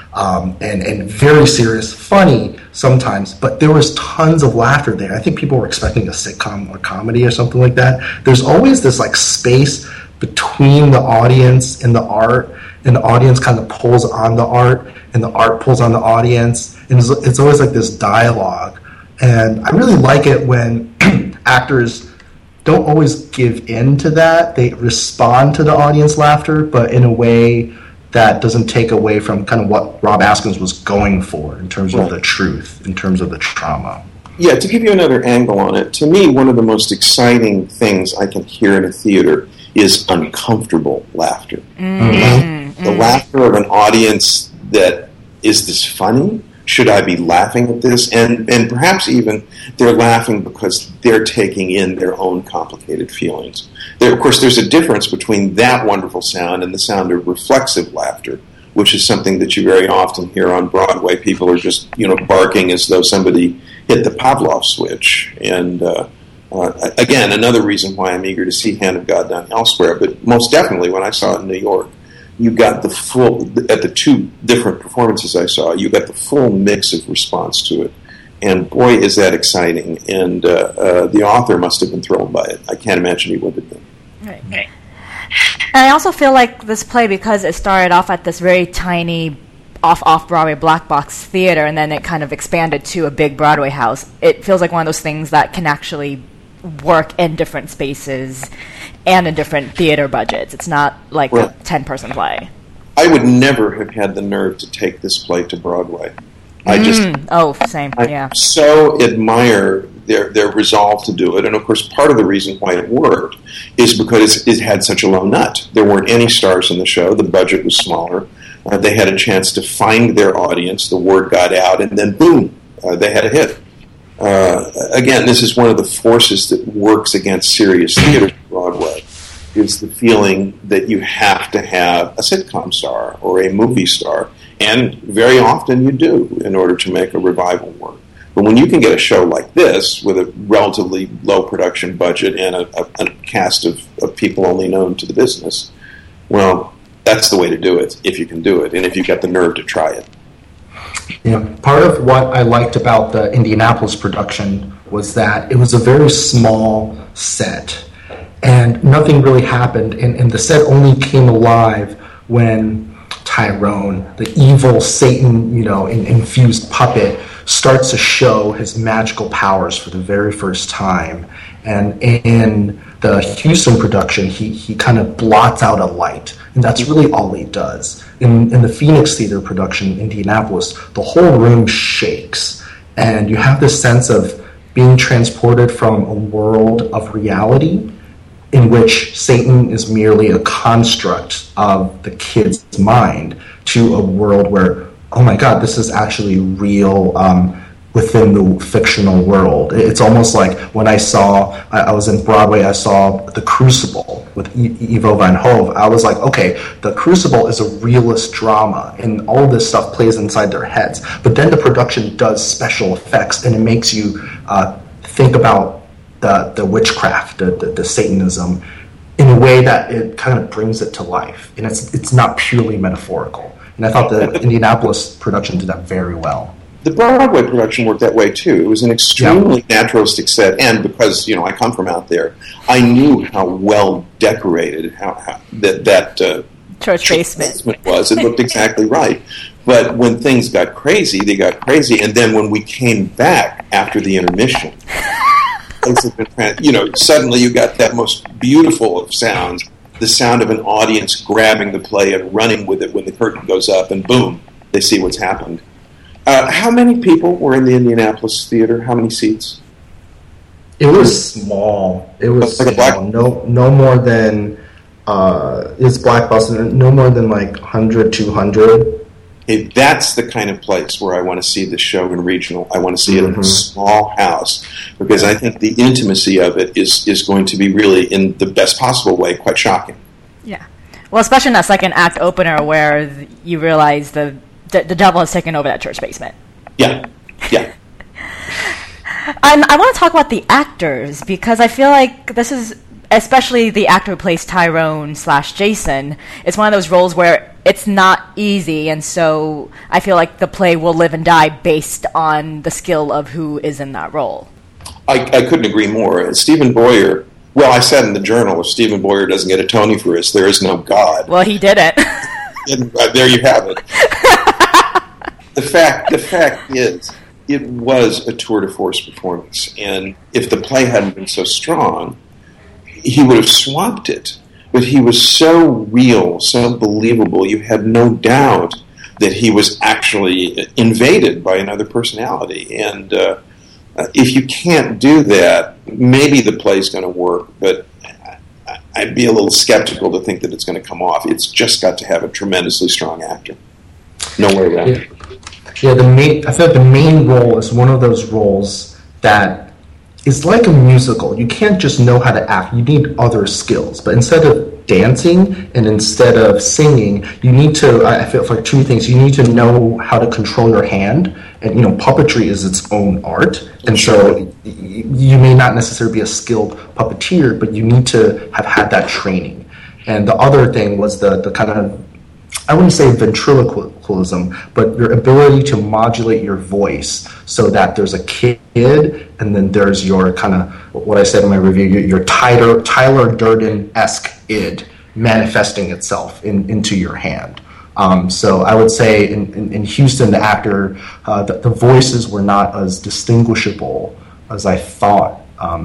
and very serious, funny sometimes, but there was tons of laughter there. I think people were expecting a sitcom or comedy or something like that. There's always this like space between the audience and the art, and the audience kind of pulls on the art, and the art pulls on the audience, and it's always like this dialogue. And I really like it when actors don't always give in to that. They respond to the audience laughter, but in a way that doesn't take away from kind of what Rob Askins was going for in terms of the truth, in terms of the trauma. Yeah, to give you another angle on it, to me, one of the most exciting things I can hear in a theater is uncomfortable laughter. The laughter of an audience that, is this funny? Should I be laughing at this? And perhaps even they're laughing because they're taking in their own complicated feelings. Of course, there's a difference between that wonderful sound and the sound of reflexive laughter, which is something that you very often hear on Broadway. People are just, barking as though somebody hit the Pavlov switch. And again, another reason why I'm eager to see Hand of God done elsewhere. But most definitely, when I saw it in New York, you got the full, at the two different performances I saw, you got the full mix of response to it. And boy, is that exciting. And the author must have been thrilled by it. I can't imagine he would have been. Right. And I also feel like this play, because it started off at this very tiny off-Broadway black box theater, and then it kind of expanded to a big Broadway house, it feels like one of those things that can actually work in different spaces and in different theater budgets. It's not like a 10-person play. I would never have had the nerve to take this play to Broadway. Same. I so admire their resolve to do it. And of course, part of the reason why it worked is because it had such a low nut. There weren't any stars in the show. The budget was smaller. They had a chance to find their audience. The word got out, and then boom, they had a hit. Again, this is one of the forces that works against serious theater Broadway, is the feeling that you have to have a sitcom star or a movie star, and very often you do in order to make a revival work. But when you can get a show like this with a relatively low production budget and a cast of people only known to the business, well, that's the way to do it, if you can do it, and if you've got the nerve to try it. Yeah, part of what I liked about the Indianapolis production was that it was a very small set, and nothing really happened, and the set only came alive when Tyrone, the evil Satan, infused puppet, starts to show his magical powers for the very first time. And in the Houston production, he kind of blots out a light, and that's really all he does. In the Phoenix Theater production in Indianapolis, the whole room shakes, and you have this sense of being transported from a world of reality in which Satan is merely a construct of the kid's mind to a world where, oh my God, this is actually real within the fictional world. It's almost like when I was in Broadway, I saw The Crucible with Ivo Van Hove. I was like, okay, The Crucible is a realist drama, and all this stuff plays inside their heads. But then the production does special effects, and it makes you think about the witchcraft, the Satanism, in a way that it kind of brings it to life. And it's not purely metaphorical. And I thought the Indianapolis production did that very well. The Broadway production worked that way too. It was an extremely naturalistic set, and because I come from out there, I knew how well decorated that church basement was. It looked exactly right. But when things got crazy, they got crazy, and then when we came back after the intermission, things have been, suddenly you got that most beautiful of sounds, the sound of an audience grabbing the play and running with it when the curtain goes up, and boom, they see what's happened. How many people were in the Indianapolis theater? How many seats? It was small. It was like small. No more than it's Black Boston. No more than like 100, 200. That's the kind of place where I want to see the show in regional. I want to see it in a small house because I think the intimacy of it is going to be really, in the best possible way, quite shocking. Yeah. Well, especially in that second act opener where you realize the devil has taken over that church basement. Yeah. I want to talk about the actors because I feel like this is, especially the actor who plays Tyrone/Jason, it's one of those roles where it's not easy, and so I feel like the play will live and die based on the skill of who is in that role. I couldn't agree more. Stephen Boyer, well, I said in the Journal, if Stephen Boyer doesn't get a Tony for this, there is no God. Well, he didn't. There you have it. The fact is, it was a tour de force performance, and if the play hadn't been so strong, he would have swamped it. But he was so real, so believable, you had no doubt that he was actually invaded by another personality. And if you can't do that, maybe the play's going to work, but I'd be a little skeptical to think that it's going to come off. It's just got to have a tremendously strong actor. No way around it. Yeah, I feel like the main role is one of those roles that is like a musical. You can't just know how to act. You need other skills. But instead of dancing and instead of singing, you need to, I feel like two things. You need to know how to control your hand. And, puppetry is its own art. And so you may not necessarily be a skilled puppeteer, but you need to have had that training. And the other thing was the kind of, I wouldn't say ventriloquism, but your ability to modulate your voice so that there's a kid and then there's your kind of, what I said in my review, your Tyler Durden-esque id manifesting itself into your hand. So I would say in Houston, the actor, the voices were not as distinguishable as I thought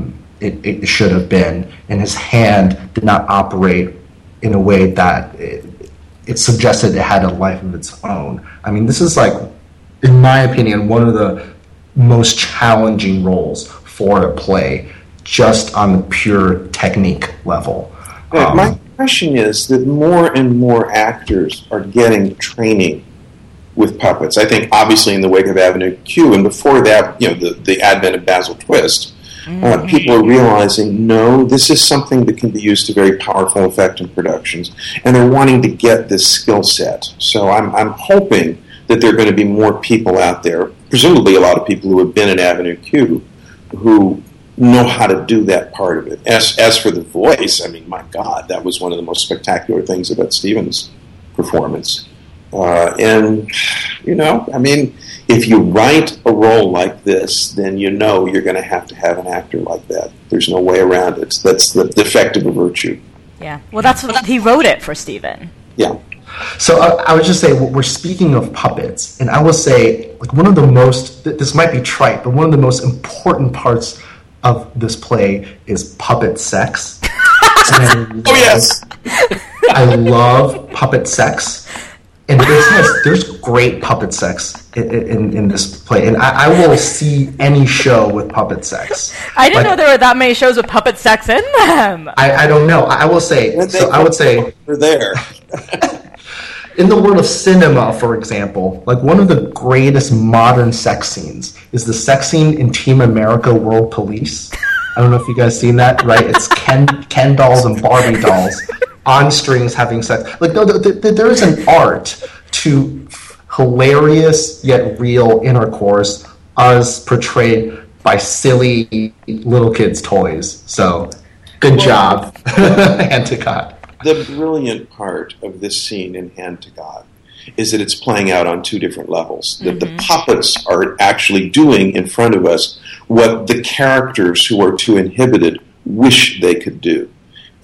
it should have been, and his hand did not operate in a way that it suggested it had a life of its own. I mean, this is like, in my opinion, one of the most challenging roles for a play, just on the pure technique level. My impression is that more and more actors are getting training with puppets. I think, obviously, in the wake of Avenue Q, and before that, the advent of Basil Twist, people are realizing, no, this is something that can be used to very powerful effect in productions, and they're wanting to get this skill set. So I'm hoping that there are going to be more people out there, presumably a lot of people who have been in Avenue Q, who know how to do that part of it. As for the voice, I mean, my God, that was one of the most spectacular things about Stephen's performance. I mean, if you write a role like this, then you're going to have an actor like that. There's no way around it. That's the defect of a virtue. Yeah. Well, that's what he wrote it for Stephen. Yeah. So I would just say, we're speaking of puppets, and I will say, like, one of the most, this might be trite, but one of the most important parts of this play is puppet sex. Oh, yes! I love puppet sex. And there's great puppet sex in this play, and I will see any show with puppet sex. I didn't know there were that many shows with puppet sex in them. I don't know. I would say they're there. In the world of cinema, for example, like one of the greatest modern sex scenes is the sex scene in Team America World Police. I don't know if you guys seen that, right? It's Ken dolls and Barbie dolls on strings having sex. Like, no, there is an art to hilarious yet real intercourse as portrayed by silly little kids' toys. So, good job, Hand to God. The brilliant part of this scene in Hand to God is that it's playing out on two different levels. That the puppets are actually doing in front of us what the characters who are too inhibited wish they could do.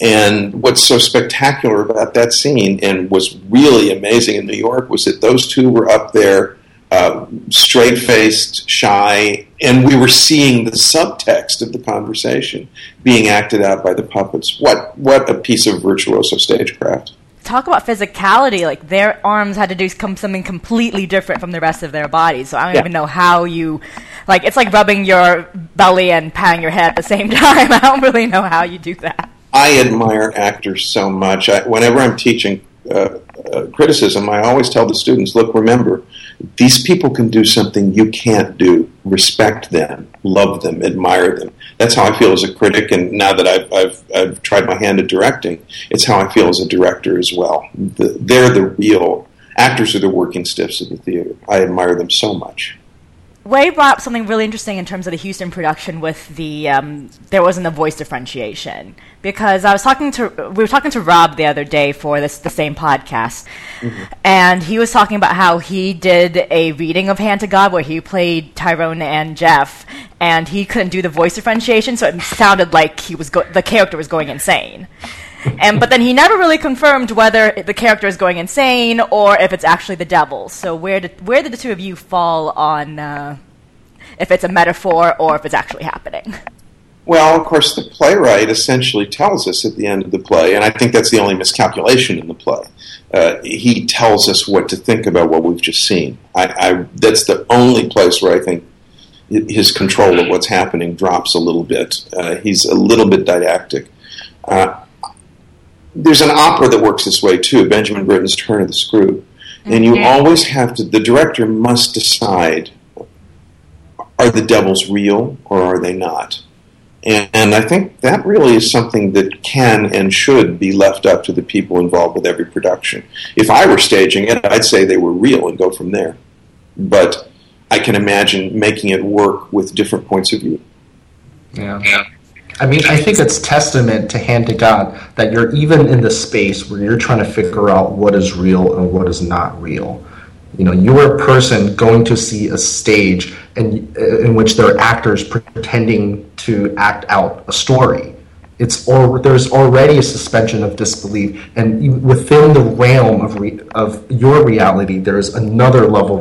And what's so spectacular about that scene, and was really amazing in New York, was that those two were up there, straight-faced, shy, and we were seeing the subtext of the conversation being acted out by the puppets. What a piece of virtuoso stagecraft. Talk about physicality. Like, their arms had to do something completely different from the rest of their bodies. So I don't even know how you... Like, it's like rubbing your belly and patting your head at the same time. I don't really know how you do that. I admire actors so much. Whenever I'm teaching criticism, I always tell the students, look, remember, these people can do something you can't do. Respect them, love them, admire them. That's how I feel as a critic, and now that I've tried my hand at directing, it's how I feel as a director as well. They're the real actors, are the working stiffs of the theater. I admire them so much. Wei brought up something really interesting in terms of the Houston production with the there wasn't a voice differentiation, because we were talking to Rob the other day for the same podcast, and he was talking about how he did a reading of Hand to God where he played Tyrone and Jeff, and he couldn't do the voice differentiation, so it sounded like the character was going insane. But then he never really confirmed whether the character is going insane or if it's actually the devil. So where did the two of you fall on if it's a metaphor or if it's actually happening? Well, of course, the playwright essentially tells us at the end of the play, and I think that's the only miscalculation in the play. He tells us what to think about what we've just seen. That's the only place where I think his control of what's happening drops a little bit. He's a little bit didactic. There's an opera that works this way, too, Benjamin Britten's Turn of the Screw. And you always have to, the director must decide, are the devils real or are they not? And I think that really is something that can and should be left up to the people involved with every production. If I were staging it, I'd say they were real and go from there. But I can imagine making it work with different points of view. Yeah. I mean, I think it's testament to Hand to God that you're even in the space where you're trying to figure out what is real and what is not real. You know, you're a person going to see a stage in which there are actors pretending to act out a story. There's already a suspension of disbelief, and within the realm of your reality, there's another level of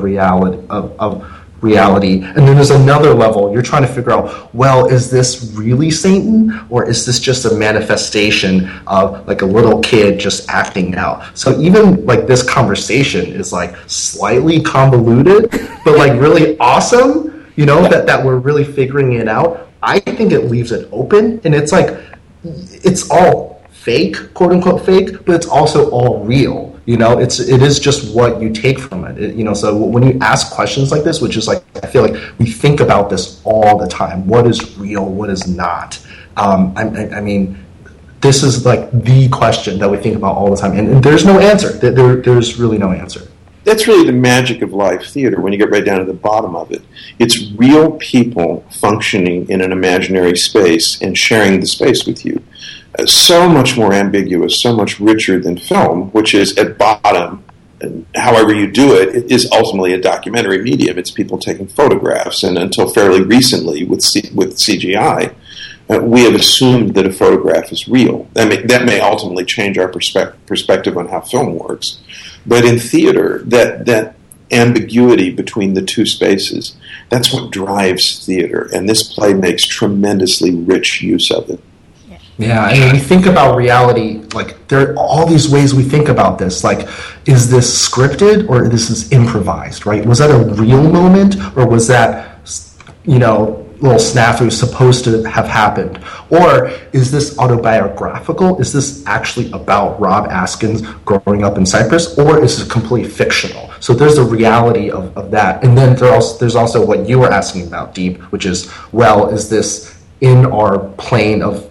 reality, and then there's another level. You're trying to figure out, well, is this really Satan, or is this just a manifestation of like a little kid just acting out? So even like this conversation is like slightly convoluted, but like really awesome, you know, that we're really figuring it out. I think it leaves it open, and it's like, it's all fake, quote unquote fake, but it's also all real. You know, it is just what you take from it. You know, so when you ask questions like this, which is like, I feel like we think about this all the time. What is real? What is not? I mean, this is like the question that we think about all the time, and there's no answer. There's really no answer. That's really the magic of live theater when you get right down to the bottom of it. It's real people functioning in an imaginary space and sharing the space with you. So much more ambiguous, so much richer than film, which is at bottom, and however you do it, it is ultimately a documentary medium. It's people taking photographs, and until fairly recently with CGI, we have assumed that a photograph is real. That may ultimately change our perspective on how film works. But in theater, that ambiguity between the two spaces, that's what drives theater, and this play makes tremendously rich use of it. Yeah, I mean, we think about reality, like, there are all these ways we think about this. Like, is this scripted or this is improvised, right? Was that a real moment, or was that, little snafu supposed to have happened? Or is this autobiographical? Is this actually about Rob Askins growing up in Cyprus, or is it completely fictional? So there's a reality of that. And then there's also what you were asking about, Deep, which is, well, is this in our plane of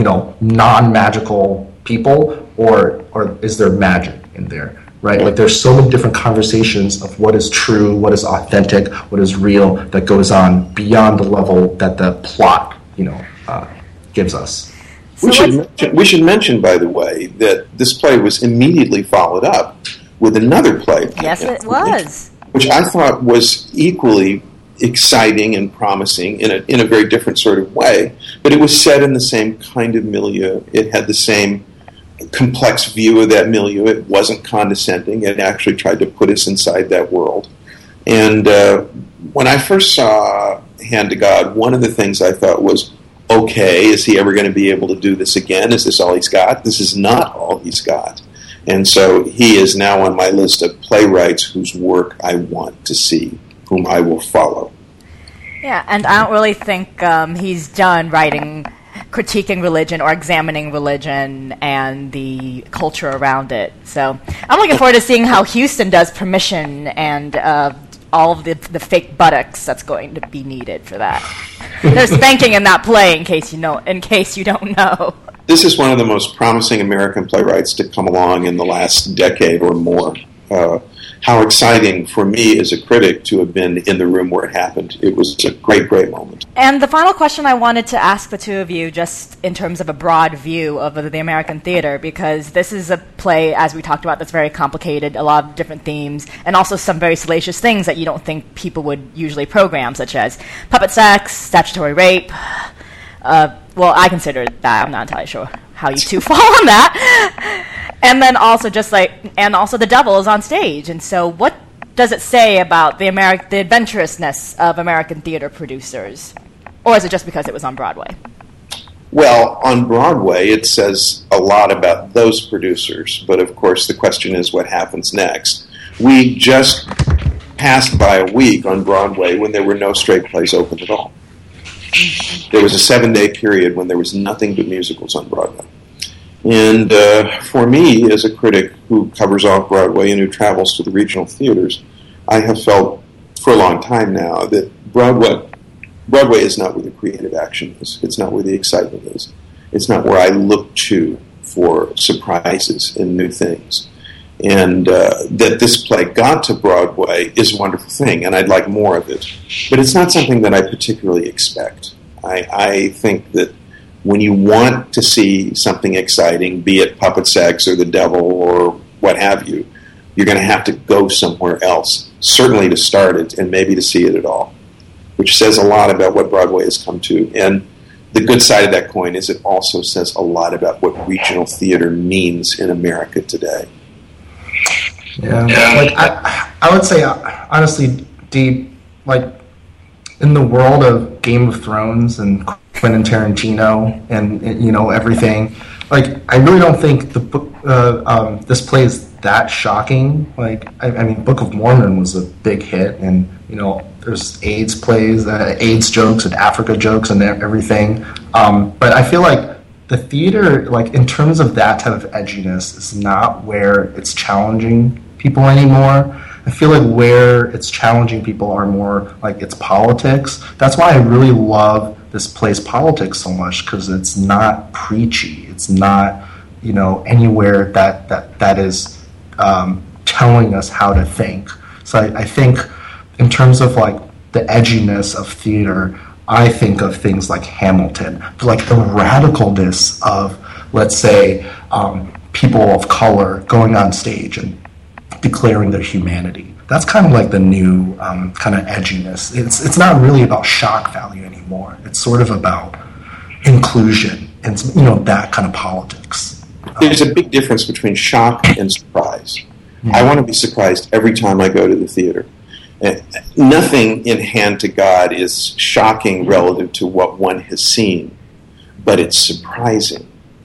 non-magical people, or is there magic in there, right? Like, there's so many different conversations of what is true, what is authentic, what is real, that goes on beyond the level that the plot gives us. We should mention, by the way, that this play was immediately followed up with another play. Yes, it was. Which I thought was equally exciting and promising in a very different sort of way, but it was set in the same kind of milieu. It had the same complex view of that milieu. It wasn't condescending. It actually tried to put us inside that world. And when I first saw Hand to God, one of the things I thought was, okay, is he ever going to be able to do this again? Is this all he's got? This is not all he's got. And so he is now on my list of playwrights whose work I want to see, whom I will follow. Yeah, and I don't really think he's done critiquing religion or examining religion and the culture around it. So I'm looking forward to seeing how Huston does Permission and all of the fake buttocks that's going to be needed for that. There's spanking in that play, in case you don't know. This is one of the most promising American playwrights to come along in the last decade or more. How exciting for me as a critic to have been in the room where it happened. It was a great, great moment. And the final question I wanted to ask the two of you, just in terms of a broad view of the American theater, because this is a play, as we talked about, that's very complicated, a lot of different themes, and also some very salacious things that you don't think people would usually program, such as puppet sex, statutory rape. Well, I consider that. I'm not entirely sure how you two fall on that. And then also the devil is on stage. And so what does it say about the adventurousness of American theater producers? Or is it just because it was on Broadway? Well, on Broadway, it says a lot about those producers. But of course, the question is what happens next. We just passed by a week on Broadway when there were no straight plays open at all. There was a 7-day period when there was nothing but musicals on Broadway. And for me, as a critic who covers off-Broadway and who travels to the regional theaters, I have felt for a long time now that Broadway is not where the creative action is. It's not where the excitement is. It's not where I look to for surprises and new things. And that this play got to Broadway is a wonderful thing, and I'd like more of it. But it's not something that I particularly expect. I think that when you want to see something exciting, be it puppet sex or the devil or what have you, you're going to have to go somewhere else, certainly to start it and maybe to see it at all, which says a lot about what Broadway has come to. And the good side of that coin is it also says a lot about what regional theater means in America today. Yeah. Like I would say, honestly, Deep, like, in the world of Game of Thrones and Quentin Tarantino and everything, like, I really don't think the book, this play is that shocking. Like, I mean, Book of Mormon was a big hit, and there's AIDS plays, AIDS jokes and Africa jokes and everything. But I feel like the theater, like, in terms of that type of edginess, is not where it's challenging people anymore. I feel like where it's challenging people are more like its politics. That's why I really love this play's politics so much, because it's not preachy. It's not, anywhere that is telling us how to think. So I think in terms of like the edginess of theater, I think of things like Hamilton, like the radicalness of, let's say, people of color going on stage and declaring their humanity. That's kind of like the new kind of edginess. It's not really about shock value anymore. It's sort of about inclusion and that kind of politics. There's a big difference between shock and surprise. Yeah. I want to be surprised every time I go to the theater. Nothing in Hand to God is shocking relative to what one has seen, but it's surprising.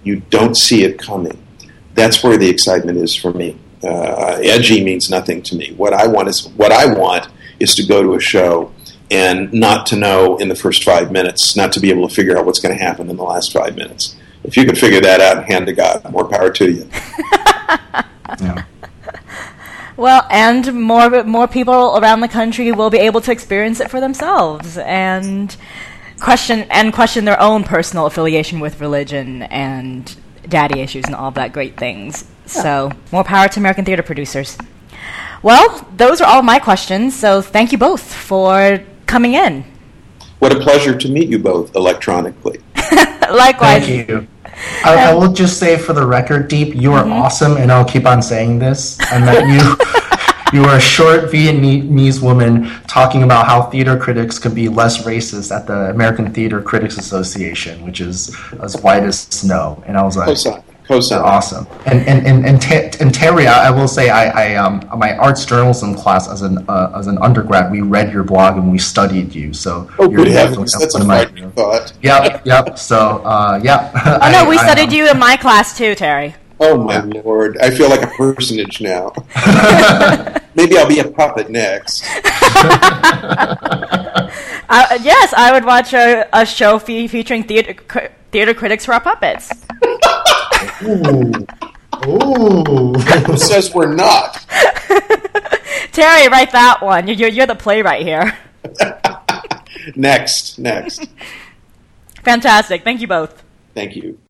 You don't see it coming. That's where the excitement is for me. Edgy means nothing to me. What I want is to go to a show and not to know in the first 5 minutes, not to be able to figure out what's going to happen in the last 5 minutes. If you could figure that out, hand to God, more power to you. Yeah. Well, and more people around the country will be able to experience it for themselves and question their own personal affiliation with religion and daddy issues and all that great things. Yeah. So, more power to American theater producers. Well, those are all my questions, so thank you both for coming in. What a pleasure to meet you both electronically. Likewise. Thank you. I will just say for the record, Deep, you are awesome, and I'll keep on saying this. I met you are a short Vietnamese woman talking about how theater critics could be less racist at the American Theater Critics Association, which is as white as snow. And I was like, Cosign. Awesome. And Terry, I will say, I my arts journalism class as an undergrad, we read your blog and we studied you. So good heavens, that's a frightening thought. Yep. So yeah. Oh no, we studied you in my class too, Terry. Oh my Lord, I feel like a personage now. Maybe I'll be a puppet next. Yes, I would watch a show featuring theater critics who are puppets. Ooh. Who says we're not? Terry, write that one. You're the playwright here. Next. Fantastic. Thank you both. Thank you.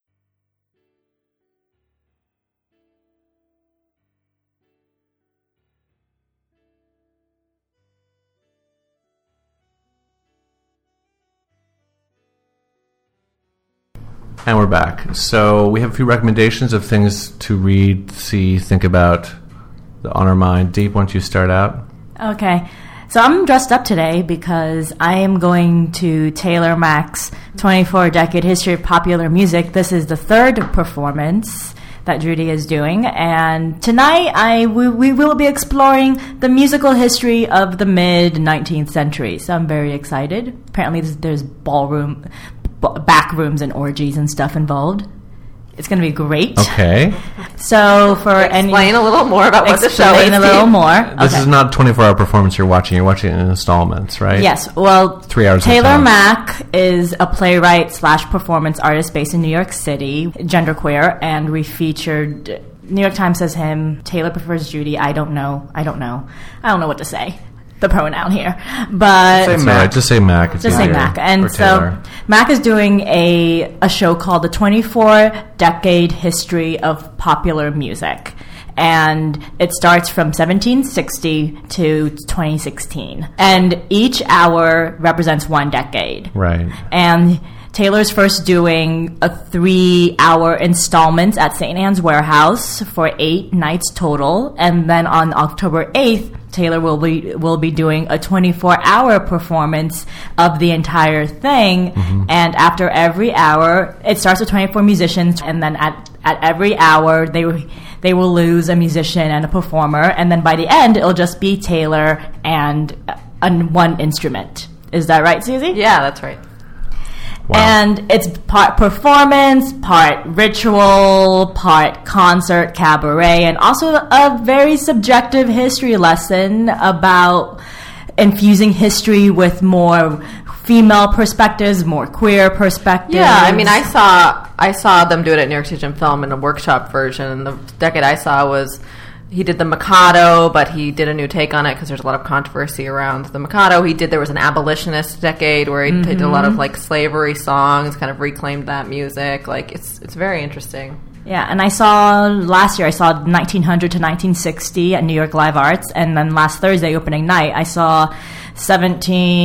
And we're back. So we have a few recommendations of things to read, see, think about, on our mind. Deep, why don't you start out? Okay. So I'm dressed up today because I am going to Taylor Mack's 24-decade history of popular music. This is the third performance that Judy is doing. And tonight we will be exploring the musical history of the mid-19th century. So I'm very excited. Apparently there's back rooms and orgies and stuff involved. It's going to be great. Okay. So explain a little more about what the show is. Explain a little more. This is not a 24-hour performance you're watching. You're watching it in installments, right? Yes. Well, 3 hours. Taylor Mack is a playwright / performance artist based in New York City, genderqueer, and we featured. New York Times says him. Taylor prefers Judy. I don't know what to say. The pronoun here, but just say Mac. Just say Mac. And so Mac is doing a show called the 24-decade history of popular music, and it starts from 1760 to 2016, and each hour represents one decade. Right. And Taylor's first doing a 3-hour installment at St. Anne's Warehouse for 8 nights total, and then on October 8th, Taylor will be doing a 24-hour performance of the entire thing, and after every hour, it starts with 24 musicians, and then at every hour, they will lose a musician and a performer, and then by the end, it'll just be Taylor and one instrument. Is that right, Susie? Yeah, that's right. Wow. And it's part performance, part ritual, part concert, cabaret, and also a very subjective history lesson about infusing history with more female perspectives, more queer perspectives. Yeah, I mean, I saw them do it at New York Stage and Film in a workshop version, and the decade I saw was he did the Mikado, but he did a new take on it because there's a lot of controversy around the Mikado. There was an abolitionist decade where he did a lot of like slavery songs, kind of reclaimed that music. Like it's very interesting. Yeah, and last year I saw 1900 to 1960 at New York Live Arts, and then last Thursday opening night I saw late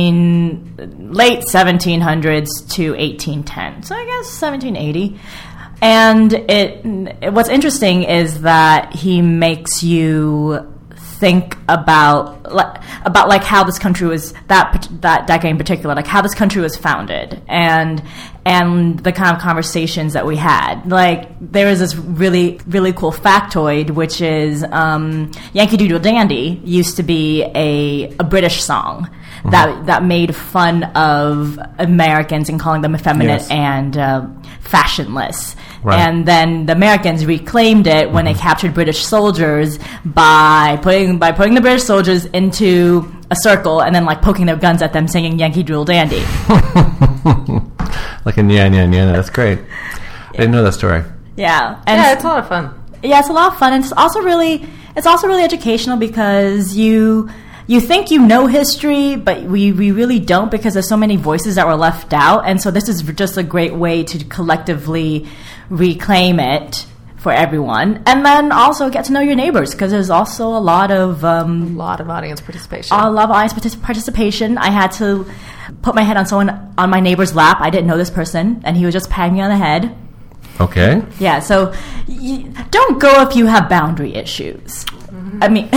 1700s to 1810. So I guess 1780. And what's interesting is that he makes you think about like how this country was that decade in particular, like how this country was founded, and the kind of conversations that we had. Like there is this really really cool factoid, which is Yankee Doodle Dandy used to be a British song that made fun of Americans and calling them effeminate and fashionless. And then the Americans reclaimed it when they captured British soldiers by putting the British soldiers into a circle and then like poking their guns at them, singing Yankee Doodle Dandy. Like a nya. That's great. I didn't know that story. Yeah, it's a lot of fun. Yeah, it's a lot of fun, and it's also really educational because you think you know history, but we really don't because there's so many voices that were left out, and so this is just a great way to collectively reclaim it for everyone, and then also get to know your neighbors because there's also a lot of audience participation. A lot of audience participation. I had to put my head on my neighbor's lap. I didn't know this person, and he was just patting me on the head. Okay. Yeah, so don't go if you have boundary issues. I mean,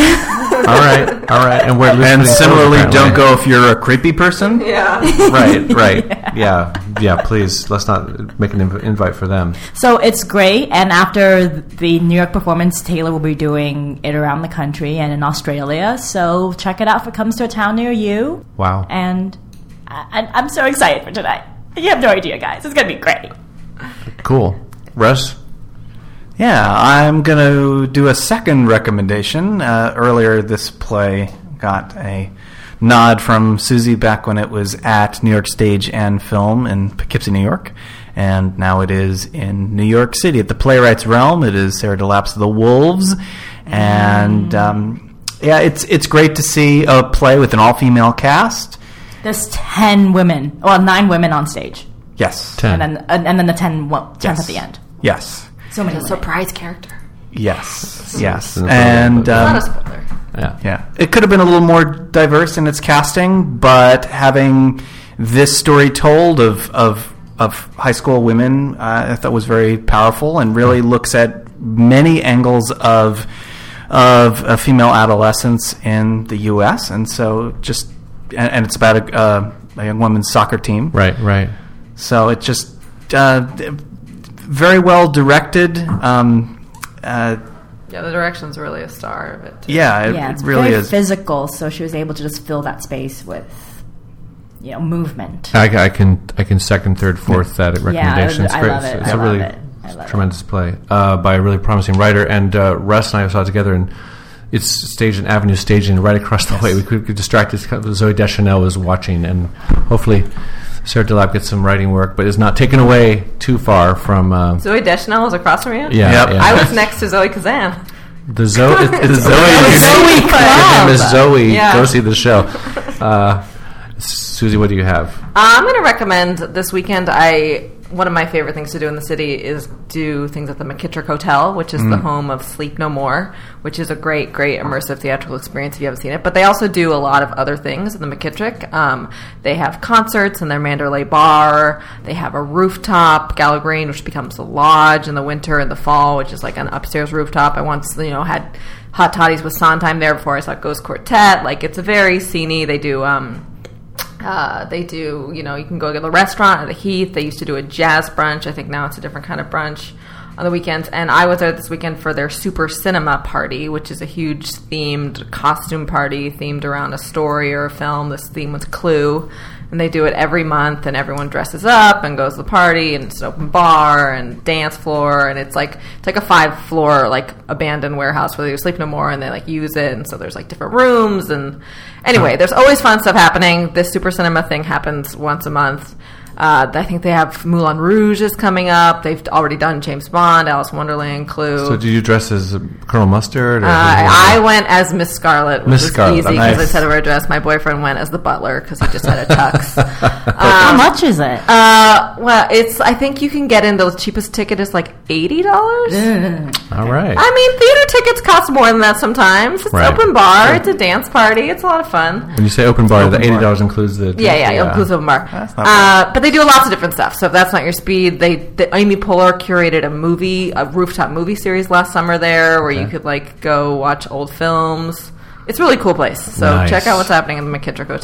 all right, and similarly, don't go if you're a creepy person. Yeah, right. Yeah. Please, let's not make an invite for them. So it's great, and after the New York performance, Taylor will be doing it around the country and in Australia. So check it out if it comes to a town near you. Wow! And I'm so excited for tonight. You have no idea, guys. It's gonna be great. Cool, Russ. Yeah, I'm going to do a second recommendation. Earlier, this play got a nod from Susie back when it was at New York Stage and Film in Poughkeepsie, New York. And now it is in New York City at the Playwrights Realm. It is Sarah DeLap's The Wolves. And, it's great to see a play with an all-female cast. There's 9 women on stage. Yes. 10. And then the 10th at the end. Yes. So many surprise character. Yes. And not a spoiler. Yeah. It could have been a little more diverse in its casting, but having this story told of high school women, I thought was very powerful and really looks at many angles of a female adolescence in the U.S. And so and it's about a young women's soccer team. Right. So it just very well directed. The direction's really a star of it, too. Yeah, it's really very is physical. So she was able to just fill that space with, movement. I can second, third, fourth that recommendation. It's great. I love it. It's a really tremendous play by a really promising writer. And Russ and I saw it together, and it's staged in Avenue Staging right across the way. We could distract us. Zoe Deschanel was watching, and hopefully Sarah DeLap gets some writing work, but is not taken away too far from... Zoe Deschanel was across from you? Yeah. I was next to Zoe Kazan. The Zoe... It's Zoe Club. Her name is Zoe. Yeah. Go see the show. Susie, what do you have? I'm going to recommend this weekend. One of my favorite things to do in the city is do things at the McKittrick Hotel, which is the home of Sleep No More, which is a great, great immersive theatrical experience if you haven't seen it. But they also do a lot of other things in the McKittrick. They have concerts in their Mandalay Bar. They have a rooftop, Gala Green, which becomes the lodge in the winter and the fall, which is like an upstairs rooftop. I once, had hot toddies with Sondheim there before I saw Ghost Quartet. Like, it's a very sceney. They do... you can go to the restaurant at the Heath. They used to do a jazz brunch. I think now it's a different kind of brunch on the weekends. And I was there this weekend for their Super Cinema Party, which is a huge themed costume party themed around a story or a film. This theme was Clue. And they do it every month, and everyone dresses up and goes to the party, and it's an open bar and dance floor, and it's like a 5-floor abandoned warehouse where they Sleep No More, and they use it, and so there's different rooms, and anyway, there's always fun stuff happening. This Super Cinema thing happens once a month. I think they have Moulin Rouge is coming up. They've already done James Bond, Alice in Wonderland, Clue. So did you dress as Colonel Mustard? Or I went as Miss Scarlet, which was easy because nice. I said to wear a dress. My boyfriend went as the butler because he just had a tux. How much is it? Well, I think you can get in, the cheapest ticket is $80. All right. I mean, theater tickets cost more than that sometimes. It's open bar. Sure. It's a dance party. It's a lot of fun. When you say open bar, the $80 includes the... Yeah, it includes open bar. But they do lots of different stuff. So if that's not your speed, Amy Poehler curated a rooftop movie series last summer there where you could go watch old films. It's a really cool place. So check out what's happening in the McKittrick Hotel.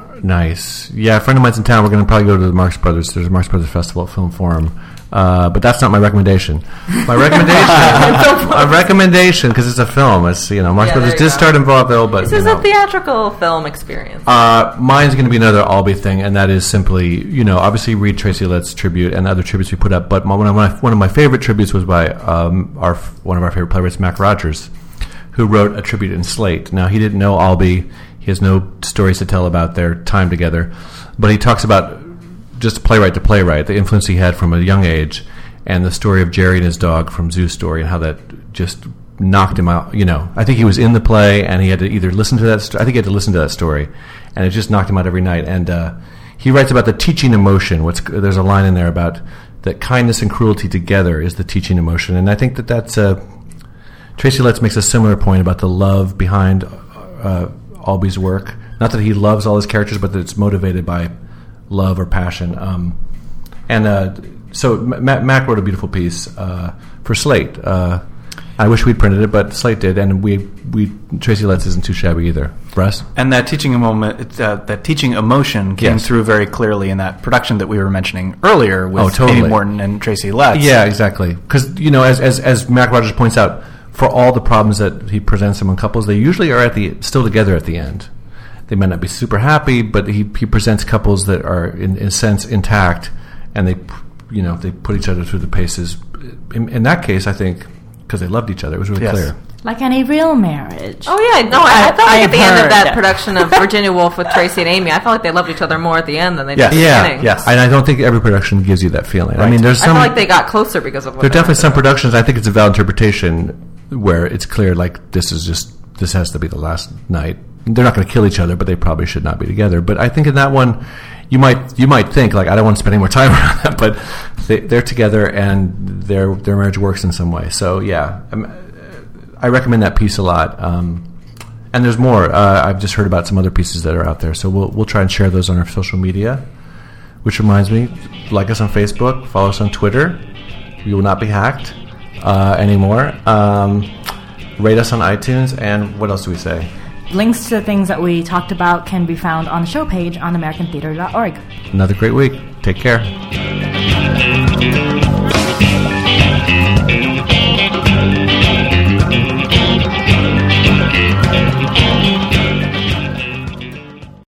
Nice. Yeah, a friend of mine's in town. We're going to probably go to the Marx Brothers. There's a Marx Brothers Festival at Film Forum. But that's not my recommendation. My recommendation, because it's a film. It's Marx Brothers did start in vaudeville, but this is a theatrical film experience. Mine's going to be another Albee thing, and that is simply obviously read Tracy Letts' tribute and other tributes we put up. But one of my favorite tributes was by one of our favorite playwrights, Mac Rogers, who wrote a tribute in Slate. Now, he didn't know Albee. He has no stories to tell about their time together, but he talks about just playwright to playwright, the influence he had from a young age, and the story of Jerry and his dog from Zoo's Story, and how that just knocked him out. I think he was in the play, and he had to either listen to that. I think he had to listen to that story, and it just knocked him out every night. And he writes about the teaching emotion. There's a line in there about that kindness and cruelty together is the teaching emotion, and I think that's Tracy Letts makes a similar point about the love behind Albee's work. Not that he loves all his characters, but that it's motivated by love or passion. So Mac wrote a beautiful piece for Slate. I wish we'd printed it, but Slate did, and Tracy Letts isn't too shabby either. Russ? And that teaching emotion came through very clearly in that production that we were mentioning earlier with Amy Morton and Tracy Letts. Yeah, exactly. Because as Mac Rogers points out, for all the problems that he presents among couples, they usually are still together at the end. They might not be super happy, but he presents couples that are in a sense intact, and they put each other through the paces. In that case, I think because they loved each other, it was really clear. Like any real marriage. Oh yeah, no, I felt like at the end of that production of Virginia Woolf with Tracy and Amy, I felt like they loved each other more at the end than they did at the beginning. Yes, and I don't think every production gives you that feeling. Right. I mean, I feel like they got closer because of what there are definitely some productions. I think it's a valid interpretation where it's clear, like this has to be the last night. They're not going to kill each other, but they probably should not be together. But I think in that one, you might think like I don't want to spend any more time around that, but they're together and their marriage works in some way. So yeah, I recommend that piece a lot. And there's more. I've just heard about some other pieces that are out there, so we'll try and share those on our social media. Which reminds me, like us on Facebook, follow us on Twitter. We will not be hacked anymore. Rate us on iTunes, and what else do we say? Links to the things that we talked about can be found on the show page on AmericanTheater.org. Another great week. Take care.